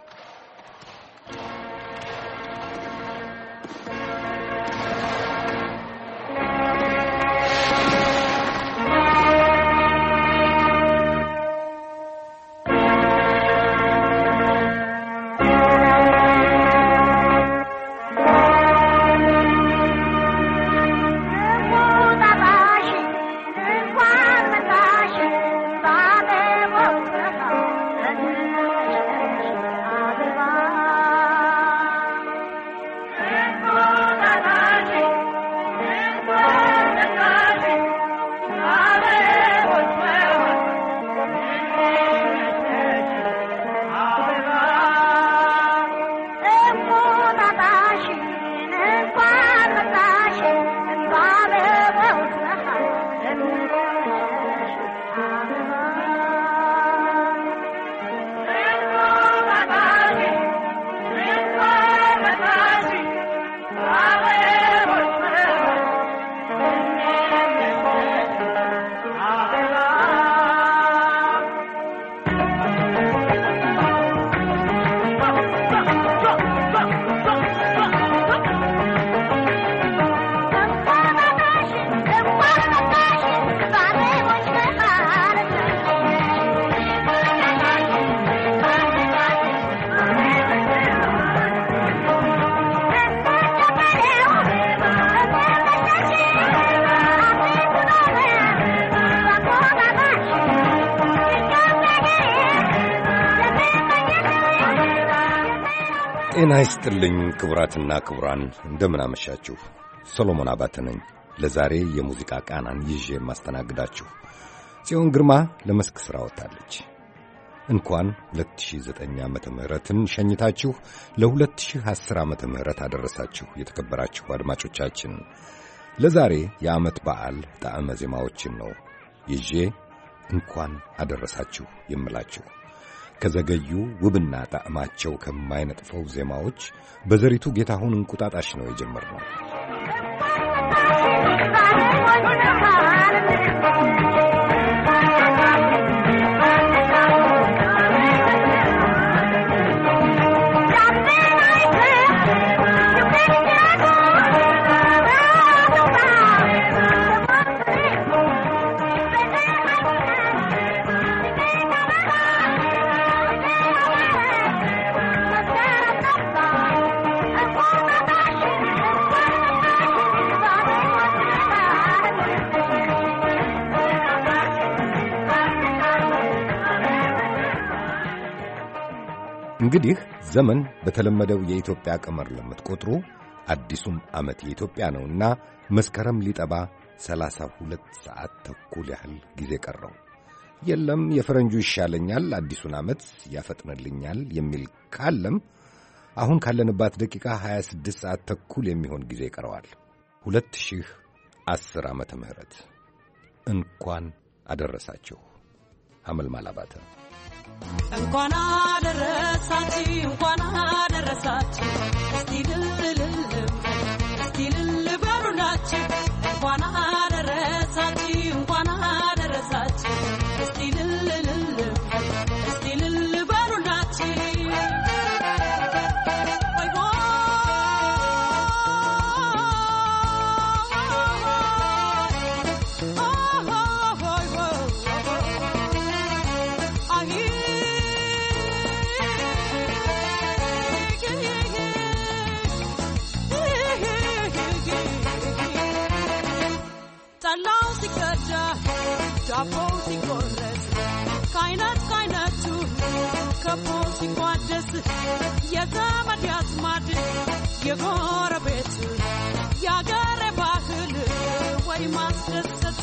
ጤና ይስጥልኝ ክቡራትና ክቡራን፣ እንደምን አመሻችሁ። ሰሎሞን አባተ ነኝ። ለዛሬ የሙዚቃ ቃናን ይዤ የማስተናግዳችሁ። ጽዮን ግርማ ለመስክ ሥራ ወጣለች። እንኳን ሁለት ሺህ ዘጠኝ ዓመተ ምህረትን ሸኝታችሁ ለ ሁለት ሺህ አስር ዓመተ ምህረት አደረሳችሁ። የተከበራችሁ አድማጮቻችን፣ ለዛሬ የዓመት በዓል ጣዕመ ዜማዎችን ነው ይዤ እንኳን አደረሳችሁ የምላችሁ። ከዘገዩ ውብና ጣዕማቸው ከማይነጥፈው ዜማዎች በዘሪቱ ጌታሁን እንቁጣጣሽ ነው የጀመርነው። እንግዲህ ዘመን በተለመደው የኢትዮጵያ ቀመር ለምትቆጥሩ አዲሱም ዓመት የኢትዮጵያ ነውና መስከረም ሊጠባ ሰላሳ ሁለት ሰዓት ተኩል ያህል ጊዜ ቀረው። የለም የፈረንጁ ይሻለኛል፣ አዲሱን ዓመት ያፈጥንልኛል የሚል ካለም አሁን ካለንባት ደቂቃ ሀያ ስድስት ሰዓት ተኩል የሚሆን ጊዜ ቀረዋል። ሁለት ሺህ አስር ዓመተ ምህረት እንኳን አደረሳችሁ። ሐመልማል አባተ እንኳን አደረሳችሁ እንኳን አደረሳችሁ እስቲ ልልል እስቲ ልል በሉላችሁ እንኳን አደረሳችሁ እንኳን አደረሳችሁ እስቲ ልልል እስቲ ልል በሉላችሁ ዳቦው ሲቆረስ ካይናት ካይናቱ ከቦ ሲቋደስ የዘመድ ያዝማድ የጎረቤት ያገር ባህል ወይ ማስደሰት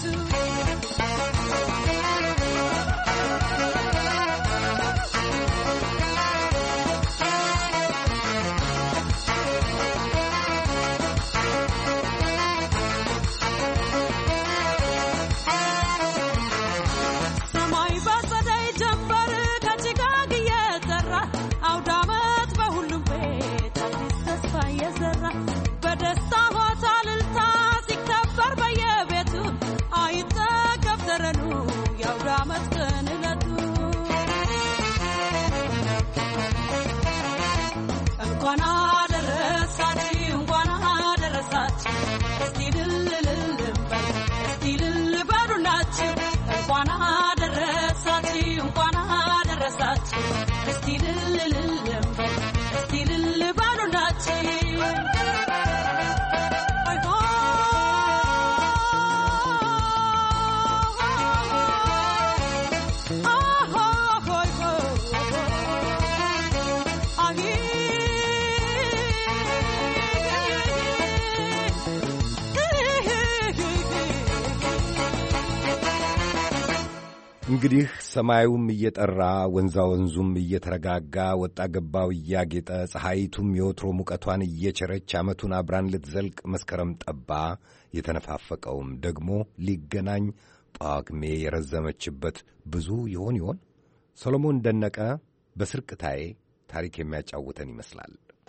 እንግዲህ ሰማዩም እየጠራ ወንዛ ወንዙም እየተረጋጋ ወጣ ገባው እያጌጠ ፀሐይቱም የወትሮ ሙቀቷን እየቸረች ዓመቱን አብራን ልትዘልቅ መስከረም ጠባ። የተነፋፈቀውም ደግሞ ሊገናኝ ጳጉሜ የረዘመችበት ብዙ ይሆን ይሆን? ሰሎሞን ደነቀ በስርቅታዬ ታሪክ የሚያጫውተን ይመስላል።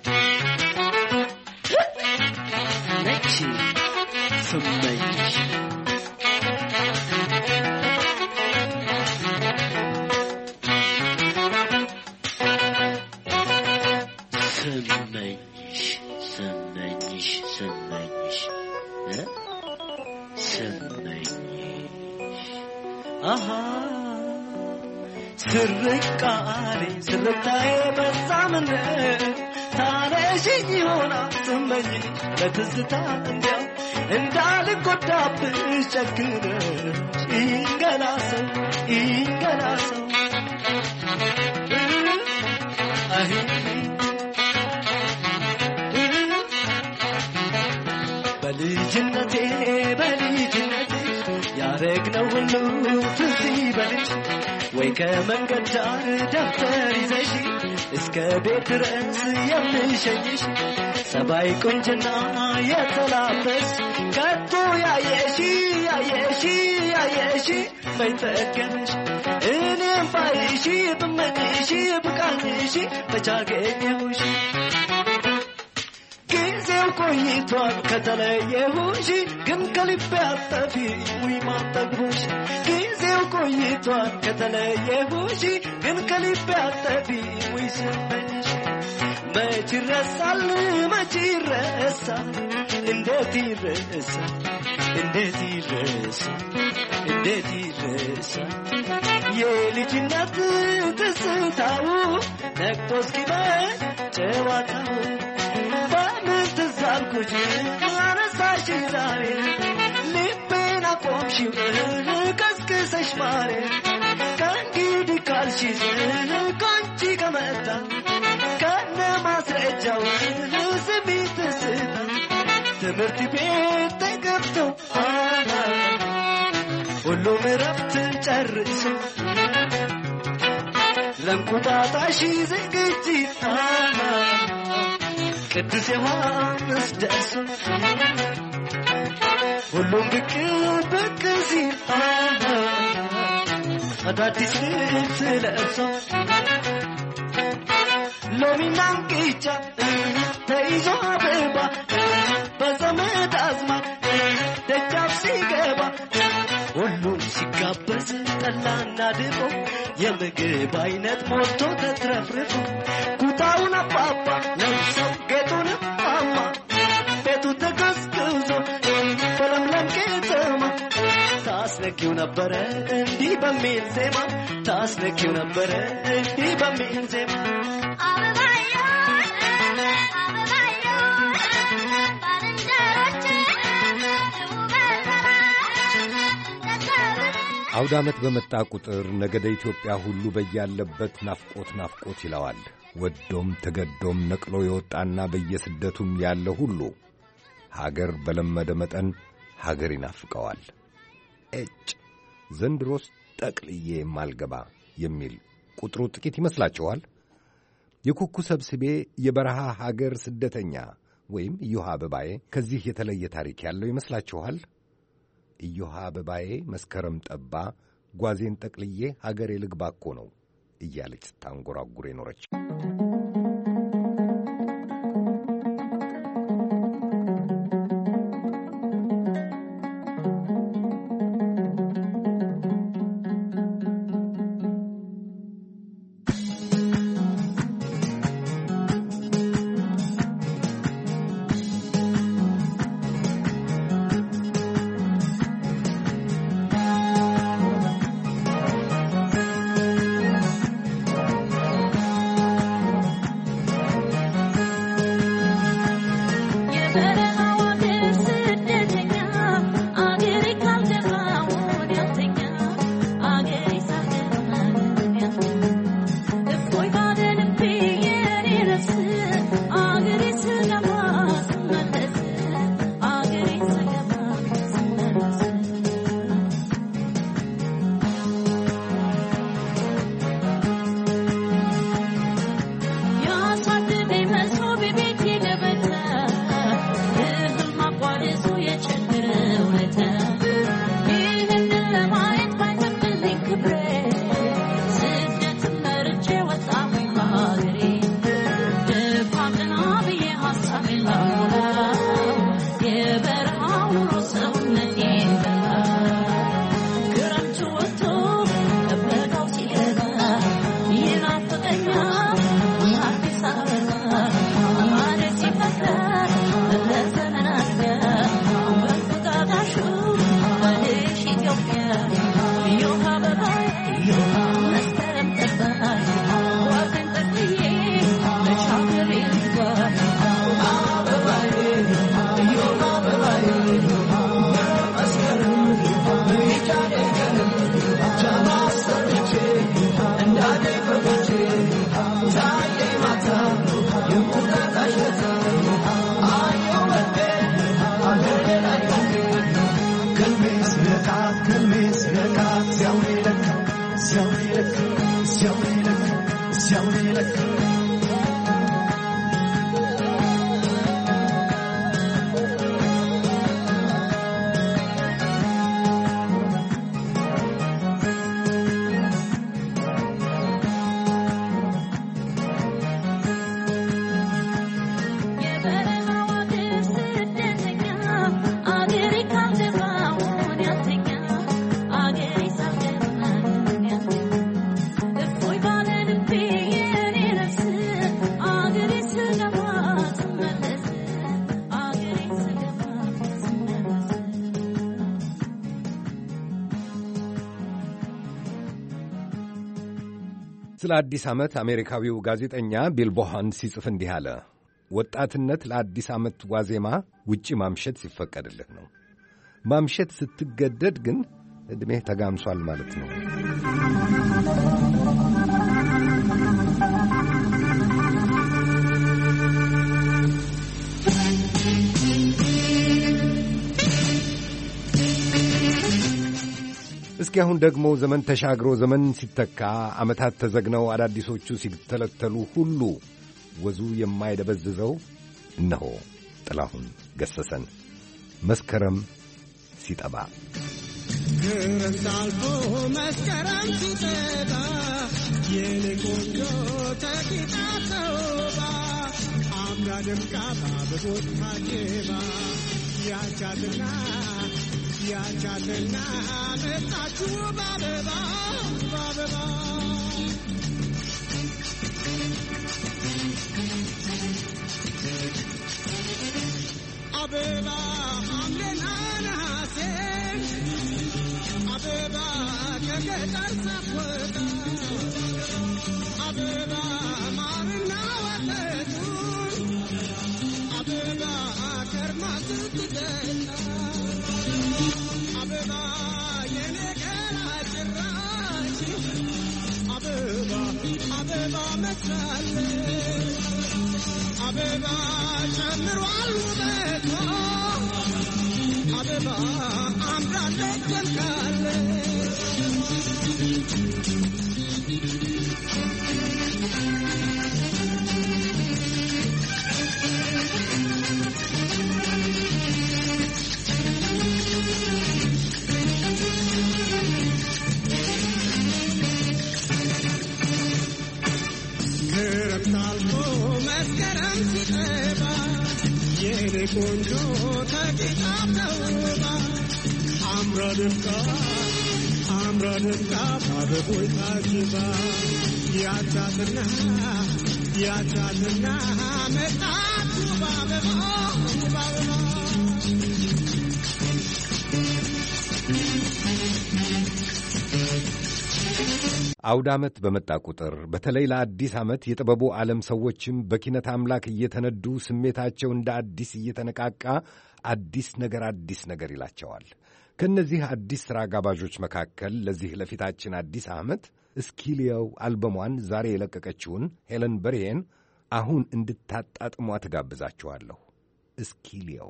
ነች ስመኝሽ ስመኝሽ ስመኝሽ ስመኝሽ ስመኝሽ አሃ ስርቃሬ ስርቃዬ በዛምን ታነሽኝ ሆና ስመኝ ለትዝታ እንዲያው እንዳልጎዳብሽ ጨክነሽ ይንገላሰው ይንገላሰው አይ በልጅነቴ በልጅነቴ ያረግነው ሁሉ ትዝ ይበልሽ ወይ ከመንገድ ዳር ደብተር ይዘሽ እስከ ቤት ድረስ የምሸኝሽ ሰባይ ቁንጅና የተላበስ ከቶ ያየሽ ያየሽ ያየሽ በይተገነሽ እኔም ባይሽ ብመኝሽ ብቃኝሽ በቻገኘሁሽ ጊዜው ቆይቷል ከተለየሁሽ ግን ከልቤ አጠፊኝ ወይ ማጠግቦሽ ጊዜው ቆይቷል ከተለየሁሽ ግን ከልቤ አጠፊኝ ወይ ስመኝሽ መች ይረሳል መች ይረሳል እንዴት ይረሳል እንዴት ይረሳል እንዴት ይረሳል የልጅነት ትዝታው ነቅቶ እስኪመሽ ጨዋታው በምን ትዝ አልኩሽ አነሳሽ ዛሬ ልቤን አቆምሽው ቀስቅሰሽ ማሬ ከእንግዲህ ካልሽኝ ከአንቺ ከመጣ ከነ ማስረጃው ስሚ ትዝታ ትምህርት ቤት ተገብቶ ሁሉም እረፍትን ጨርሶ ለእንቁጣጣሽ ዝግጅት ቅዱስ ዮሐንስ ደርሶ ሁሉም ብቅ ብቅ ሲል አዳዲስ ልብስ ለብሶ ሎሚና እንቅጫ ተይዞ አበባ በዘመድ አዝማድ ደጃፍ ሲገባ ሁሉም ሲጋበዝ ጠላና ድፎ የምግብ አይነት ሞልቶ ተትረፍርፎ ኩታውን አባባ ለብሰው ጌጡን ማማ ቤቱ ተገዝግዞ በለምለም ከተማ ታስነኪው ነበረ እንዲህ በሚል ዜማ ታስነኪው ነበረ እንዲህ በሚል ዜማ አውደ ዓመት በመጣ ቁጥር ነገደ ኢትዮጵያ ሁሉ በያለበት ናፍቆት ናፍቆት ይለዋል። ወዶም ተገዶም ነቅሎ የወጣና በየስደቱም ያለ ሁሉ ሀገር በለመደ መጠን ሀገር ይናፍቀዋል። እጭ ዘንድሮስ ጠቅልዬ የማልገባ የሚል ቁጥሩ ጥቂት ይመስላችኋል? የኩኩ ሰብስቤ የበረሃ ሀገር ስደተኛ ወይም ኢዮሃ አበባዬ ከዚህ የተለየ ታሪክ ያለው ይመስላችኋል? ኢዮሃ አበባዬ መስከረም ጠባ ጓዜን ጠቅልዬ ሀገሬ ልግባ እኮ ነው እያለች ስታንጎራጉር ኖረች። ስለ አዲስ ዓመት አሜሪካዊው ጋዜጠኛ ቢል ቦሃን ሲጽፍ እንዲህ አለ። ወጣትነት ለአዲስ ዓመት ዋዜማ ውጪ ማምሸት ሲፈቀድልህ ነው። ማምሸት ስትገደድ ግን ዕድሜህ ተጋምሷል ማለት ነው። እስኪ አሁን ደግሞ ዘመን ተሻግሮ ዘመን ሲተካ ዓመታት ተዘግነው አዳዲሶቹ ሲተለተሉ ሁሉ ወዙ የማይደበዝዘው እነሆ ጥላሁን ገሰሰን መስከረም ሲጠባ ክረምት አልፎ መስከረም ሲጠባ የኔ ቆንጆ ተቂጣ ተውባ አምራ ደምቃ በአበቦች ታጅባ ያቻትና ያቻትና መጣችሁ በአበባ በአበባ አበባ ሐምሌና ነሐሴ አበባ ከገጠር ሳትወጣ አበባ ማርና ወተቱ አበባ ከርማ ስትጠጣ አበባ የኔ ገላ ጭራሽ አበባ አበባ መስላለች አበባ ጨምሯል ውበቷ አበባ አምራለች ደምቃለች ክረምት አልፎ መስከረም ሲጠባ የኔ ቆንጆ ተቂጣ ተውባ አምራ ደምቃ አምራ ደምቃ በአበቦች ታጅባ ያቻትና ያቻትና መጣችሁ በአበባ በአበባ አውደ ዓመት በመጣ ቁጥር በተለይ ለአዲስ ዓመት የጥበቡ ዓለም ሰዎችም በኪነት አምላክ እየተነዱ ስሜታቸው እንደ አዲስ እየተነቃቃ አዲስ ነገር አዲስ ነገር ይላቸዋል። ከእነዚህ አዲስ ሥራ ጋባዦች መካከል ለዚህ ለፊታችን አዲስ ዓመት እስኪልየው አልበሟን ዛሬ የለቀቀችውን ሄለን በርሄን አሁን እንድታጣጥሟ ትጋብዛችኋለሁ። እስኪልየው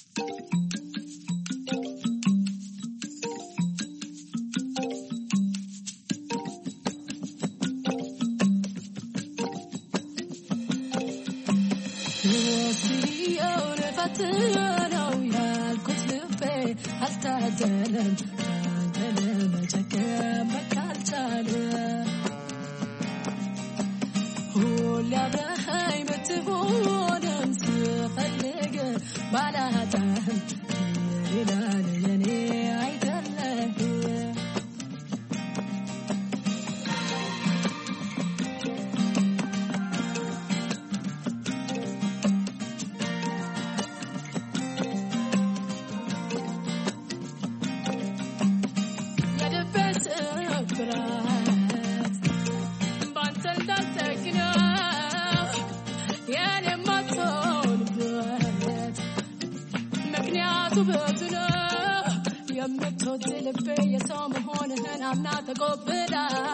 ነው ያልኩት ልቤ አልታደለም ታደለም መጨከም ካልቻለ ሁሌ አብረኸኝ ብትሆንም ስፈልግ ባላጣህም የሌላ ለኔ አይደለም ልቤ የሰው መሆንህን አምና ተቆብላ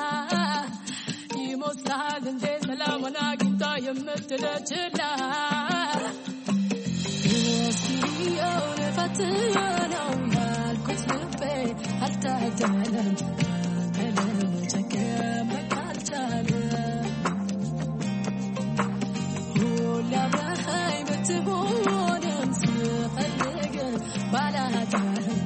ይመስልሃል እንዴ ሰላሙን አግኝታ የምትለችላ እስኪልየውን ፈትነው ያልኩት ልቤ አልታደለም ታደለም መጨከም ካልቻለ ሁሌ አብረኸኝ ብትሆንም ስፈልግ ባላጣህም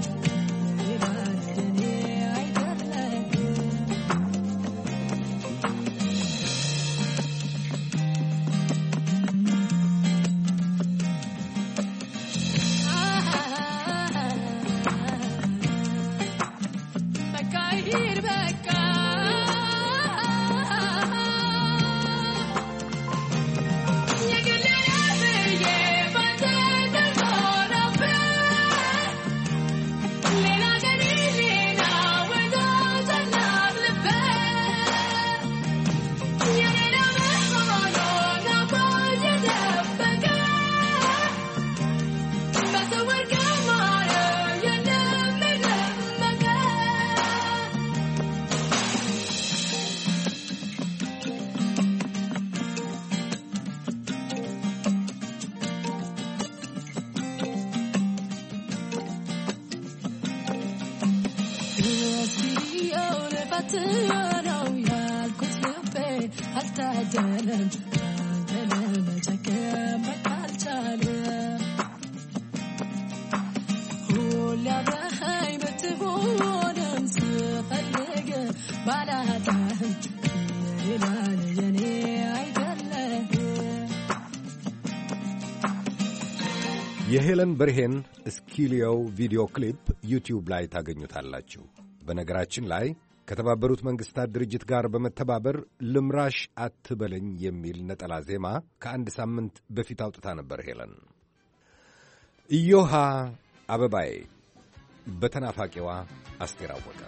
ፈትነው ያልኩት ልቤ አልታደለም ለመጨከም አልቻለም ሁሌ አብረኸኝ ብትሆንም ስፈልግ ባላጣህም ሌላን የኔ አይደለም የሄለን በርሄን ስኪሊዮ ቪዲዮ ክሊፕ ዩቲዩብ ላይ ታገኙታላችሁ። በነገራችን ላይ ከተባበሩት መንግስታት ድርጅት ጋር በመተባበር ልምራሽ አትበለኝ የሚል ነጠላ ዜማ ከአንድ ሳምንት በፊት አውጥታ ነበር ሄለን። ኢዮሃ አበባዬ በተናፋቂዋ አስቴር አወቀ።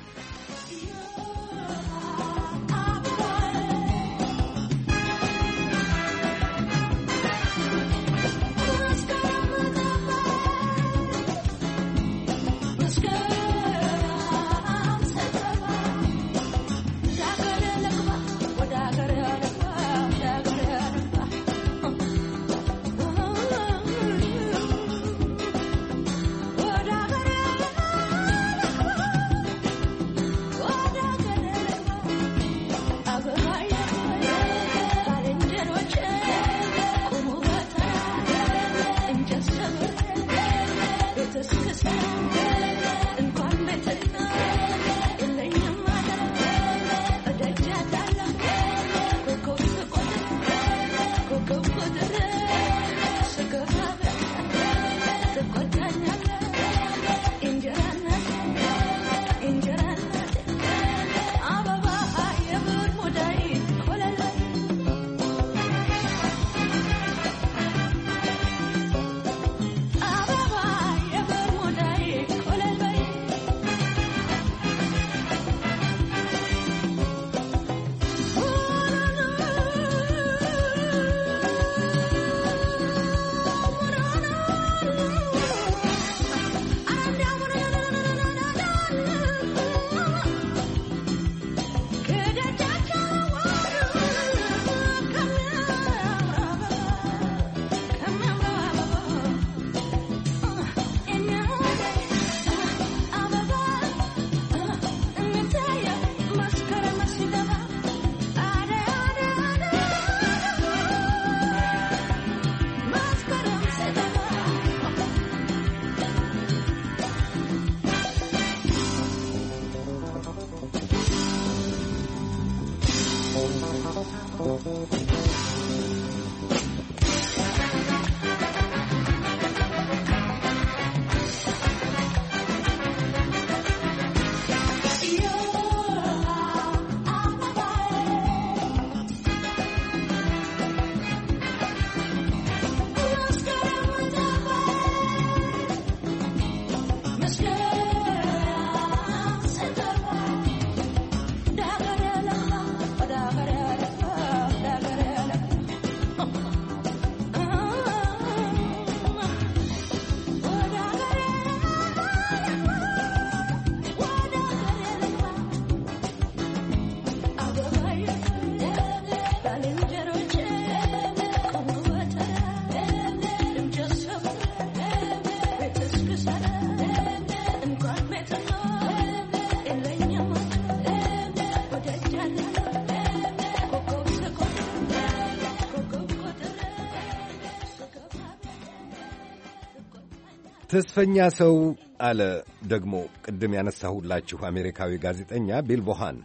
ተስፈኛ ሰው አለ ደግሞ ቅድም ያነሳሁላችሁ አሜሪካዊ ጋዜጠኛ ቢል ቦሃን።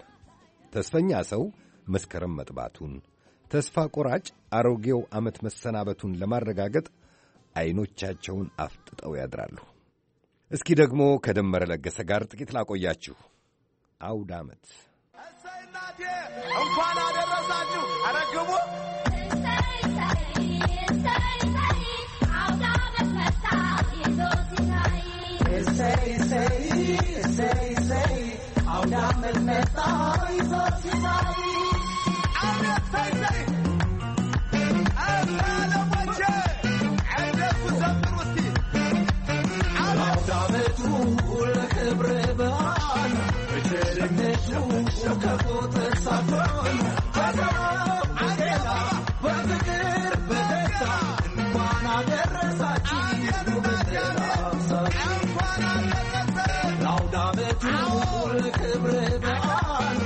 ተስፈኛ ሰው መስከረም መጥባቱን፣ ተስፋ ቆራጭ አሮጌው ዓመት መሰናበቱን ለማረጋገጥ ዐይኖቻቸውን አፍጥጠው ያድራሉ። እስኪ ደግሞ ከደመረ ለገሰ ጋር ጥቂት ላቆያችሁ። አውደ ዓመት እሰይ እናቴ እንኳን አደረሳችሁ። አረግቡ Say, say, say, say, out of the metal, so say, out of the say, I'm not a watcher, and that's what's up with you. out of the tool, the breban, which is in the shoe, the capote, the saffron, I get but the girl, but the sun, one of the resachi, Lauda betul keberan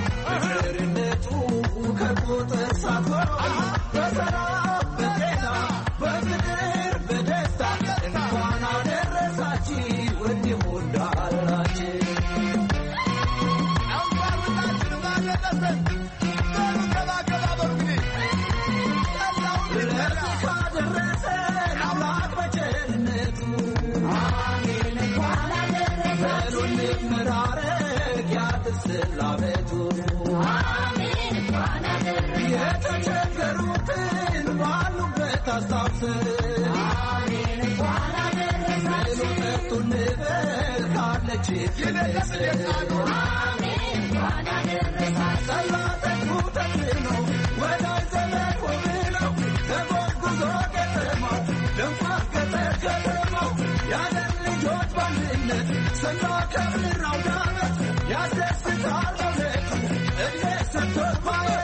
ለዓመቱ አሜን እንኳን አደረሰን የተቸገሩትን ባሉበት አስታውሰን አሜን እንኳን አደረሳችሁ ጠጡ እንበል ካለች ይነሰን አሜን እንኳን አደረሳችሁ ሰላተቱ ተክኖ ወዳጅ ዘመድ ወብለው ተጓጉዞ ከተማው ደንፋት ገጠር ከተማው ያለን ልጆች ባንድነት ስናከብር አውደ ዓመት ያስደስታል በእውነቱ እድሜ ሰጥቶን ማየት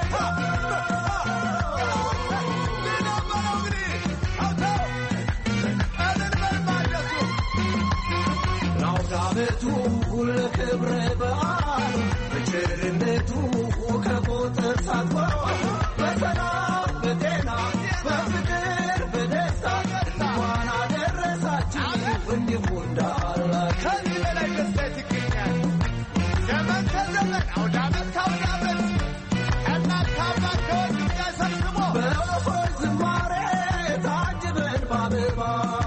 ዓመቱ ለክብረ በዓል በቸርነቱ ከቁጥር ሳትፈራ በሰላም በጤና በፍቅር በደስታ እንኳን አደረሳችሁ እንዲሁ እንዳላችሁ ከዚህ በላይ ደስታ ይገኛል። ዘመን ከዘመን አውደ ዓመት ከአውደ ዓመት እናት ከአባት ከወንድም ጋር ሰብስቦ በወፎች ዝማሬ ታጅበን በአበባ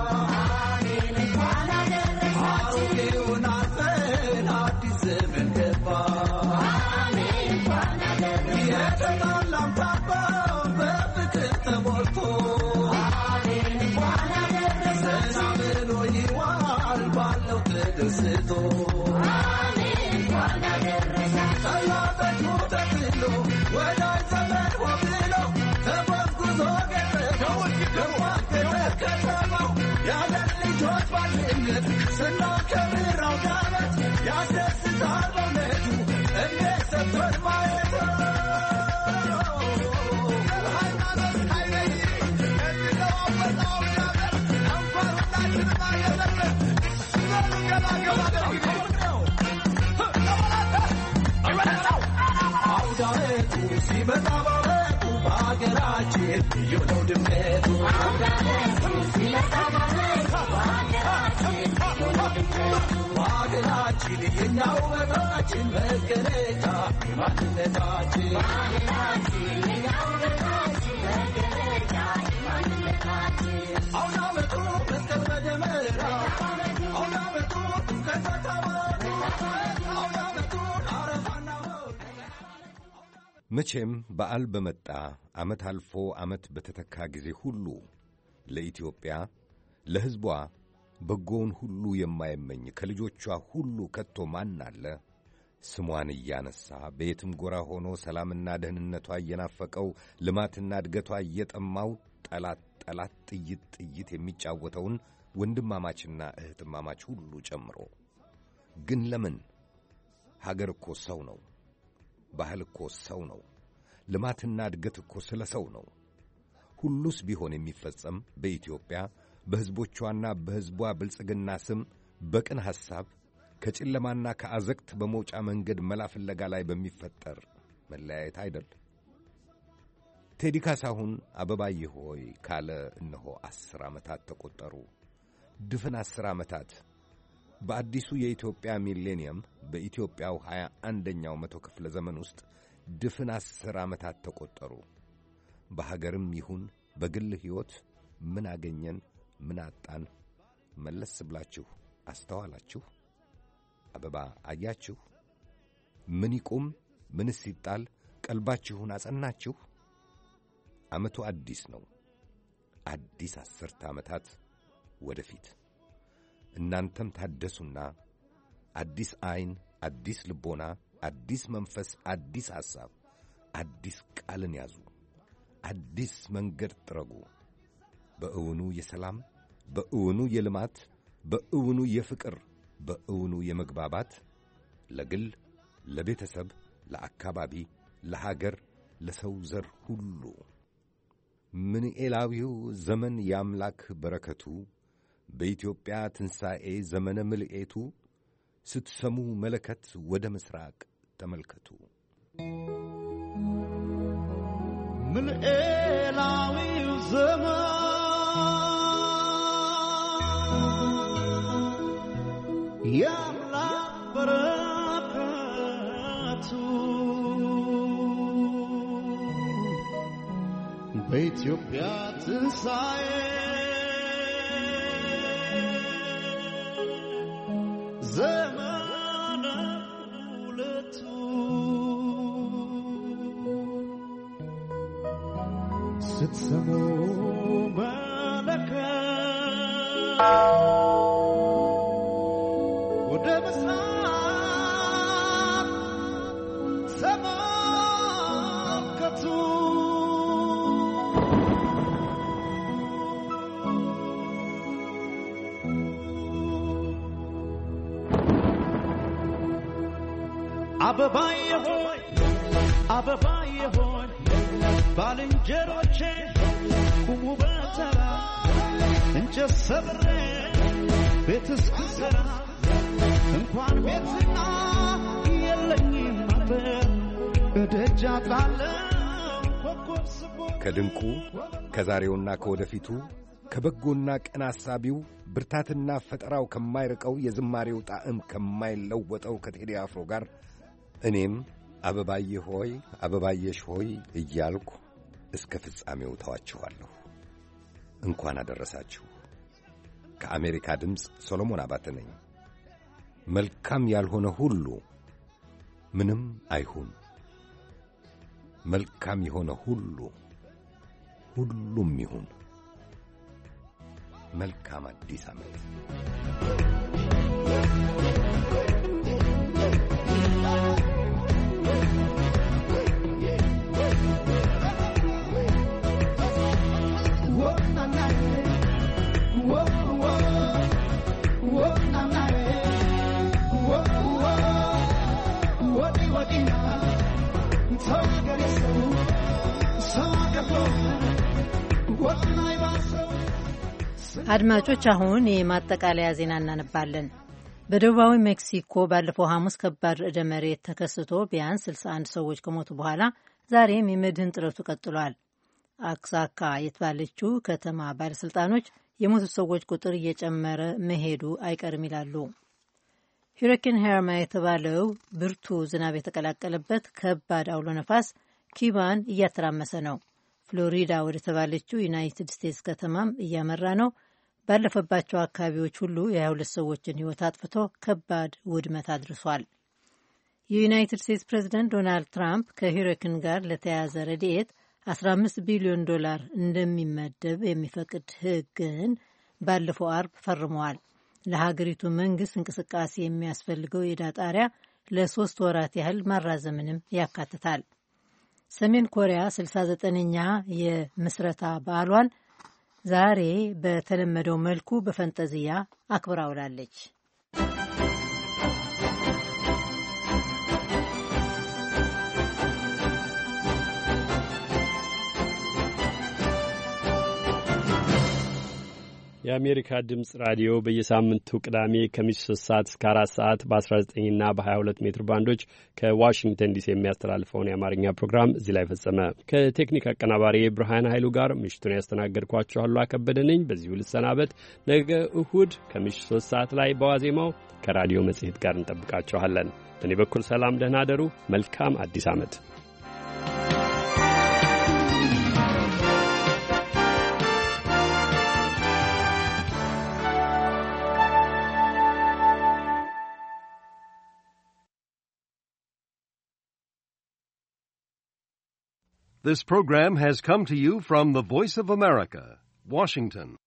ስናከብር አውደ ዓመት ያስደስታል በእውነቱ እድሜ ሰጥቶን ማየት ሃይማኖት ሳይለይ እንለዋወጥ አውደ ዓመት እንኳን ሁላችንም አደረሰን በሉ ገባ ገባ አድርጊ አውደ ዓመቱ ሲመጣ በዓመቱ በሀገራችን ልዩ ነው ድምቀቱ አውደ ዓመቱ ሲመጣ በዓመቱ በሀገራችን ባህላችን የኛ ውበታችን መገለጫ ማንነታችን ባህላችን የኛ ውበታችን መገለጫ ማንነታችን አውደ ዓመቱ መስቀል መደመራ አውደ ዓመቱ ከታታባ አውደ ዓመቱ አረፋና መቼም በዓል በመጣ ዓመት አልፎ ዓመት በተተካ ጊዜ ሁሉ ለኢትዮጵያ ለሕዝቧ በጎውን ሁሉ የማይመኝ ከልጆቿ ሁሉ ከቶ ማን አለ? ስሟን እያነሳ በየትም ጎራ ሆኖ ሰላምና ደህንነቷ እየናፈቀው ልማትና እድገቷ እየጠማው ጠላት ጠላት ጥይት ጥይት የሚጫወተውን ወንድማማችና እህትማማች ሁሉ ጨምሮ ግን ለምን? ሀገር እኮ ሰው ነው። ባህል እኮ ሰው ነው። ልማትና እድገት እኮ ስለ ሰው ነው። ሁሉስ ቢሆን የሚፈጸም በኢትዮጵያ በሕዝቦቿና በሕዝቧ ብልጽግና ስም በቅን ሐሳብ ከጨለማና ከአዘቅት በመውጫ መንገድ መላ ፍለጋ ላይ በሚፈጠር መለያየት አይደል? ቴዲ ካሳሁን አበባዬ ሆይ ካለ እነሆ አስር ዓመታት ተቆጠሩ። ድፍን አስር ዓመታት በአዲሱ የኢትዮጵያ ሚሌኒየም በኢትዮጵያው ሀያ አንደኛው መቶ ክፍለ ዘመን ውስጥ ድፍን አስር ዓመታት ተቆጠሩ። በሀገርም ይሁን በግል ሕይወት ምን አገኘን? ምን አጣን? መለስ ብላችሁ አስተዋላችሁ? አበባ አያችሁ? ምን ይቁም? ምንስ ይጣል? ቀልባችሁን አጸናችሁ? ዓመቱ አዲስ ነው። አዲስ አስርተ ዓመታት ወደፊት እናንተም ታደሱና አዲስ ዐይን፣ አዲስ ልቦና፣ አዲስ መንፈስ፣ አዲስ ሐሳብ፣ አዲስ ቃልን ያዙ። አዲስ መንገድ ጥረጉ። በእውኑ የሰላም፣ በእውኑ የልማት፣ በእውኑ የፍቅር፣ በእውኑ የመግባባት ለግል፣ ለቤተሰብ፣ ለአካባቢ፣ ለሀገር፣ ለሰው ዘር ሁሉ ምንኤላዊው ዘመን የአምላክ በረከቱ በኢትዮጵያ ትንሣኤ ዘመነ ምልኤቱ ስትሰሙ መለከት ወደ ምሥራቅ ተመልከቱ። ምንኤላዊው ዘመን የአምላክ በረከቱ በኢትዮጵያ ትንሣኤ ዘመነ ሁለቱ ስትሰሙ መለከት ወደ ምስራቅ ተመልከቱ አበባዬ ሆይ አበባዬ ሆይ ባልንጀሮቼ ቁሙ በተራ እንጨት ሰብሬ ቤት እስክሰራ እንኳን ቤትና የለኝም አፈር እደጃ ጣለው ኮከብ ስቦ ከድንቁ ከዛሬውና ከወደፊቱ ከበጎና ቀን አሳቢው ብርታትና ፈጠራው ከማይርቀው የዝማሬው ጣዕም ከማይለወጠው ከቴዲ አፍሮ ጋር እኔም አበባዬ ሆይ አበባዬሽ ሆይ እያልኩ እስከ ፍጻሜው ተዋችኋለሁ። እንኳን አደረሳችሁ። ከአሜሪካ ድምፅ ሶሎሞን አባተ ነኝ። መልካም ያልሆነ ሁሉ ምንም አይሁን፣ መልካም የሆነ ሁሉ ሁሉም ይሁን። መልካም አዲስ ዓመት። አድማጮች አሁን የማጠቃለያ ዜና እናነባለን። በደቡባዊ ሜክሲኮ ባለፈው ሐሙስ ከባድ ርዕደ መሬት ተከስቶ ቢያንስ ስልሳ አንድ ሰዎች ከሞቱ በኋላ ዛሬም የመድህን ጥረቱ ቀጥሏል። አክሳካ የተባለችው ከተማ ባለሥልጣኖች የሞቱ ሰዎች ቁጥር እየጨመረ መሄዱ አይቀርም ይላሉ። ሂሪኬን ሄርማ የተባለው ብርቱ ዝናብ የተቀላቀለበት ከባድ አውሎ ነፋስ ኪባን እያተራመሰ ነው። ፍሎሪዳ ወደ ተባለችው ዩናይትድ ስቴትስ ከተማም እያመራ ነው። ባለፈባቸው አካባቢዎች ሁሉ የሃያ ሁለት ሰዎችን ሕይወት አጥፍቶ ከባድ ውድመት አድርሷል። የዩናይትድ ስቴትስ ፕሬዚደንት ዶናልድ ትራምፕ ከሂሪኬን ጋር ለተያያዘ ረድኤት አስራ አምስት ቢሊዮን ዶላር እንደሚመደብ የሚፈቅድ ሕግን ባለፈው አርብ ፈርመዋል። ለሀገሪቱ መንግስት እንቅስቃሴ የሚያስፈልገው የዕዳ ጣሪያ ለሶስት ወራት ያህል ማራዘምንም ያካትታል። ሰሜን ኮሪያ ስልሳ ዘጠነኛ የምስረታ በዓሏን ዛሬ በተለመደው መልኩ በፈንጠዝያ አክብራ ውላለች። የአሜሪካ ድምፅ ራዲዮ በየሳምንቱ ቅዳሜ ከምሽቱ ሶስት ሰዓት እስከ አራት ሰዓት በ19 እና በ22 ሜትር ባንዶች ከዋሽንግተን ዲሲ የሚያስተላልፈውን የአማርኛ ፕሮግራም እዚህ ላይ ፈጸመ። ከቴክኒክ አቀናባሪ ብርሃን ኃይሉ ጋር ምሽቱን ያስተናገድኳችሁ አሉላ ከበደ ነኝ። በዚሁ ልሰናበት። ነገ እሁድ ከምሽቱ ሶስት ሰዓት ላይ በዋዜማው ከራዲዮ መጽሔት ጋር እንጠብቃችኋለን። በእኔ በኩል ሰላም፣ ደህና አደሩ። መልካም አዲስ ዓመት። This program has come to you from the Voice of America, Washington.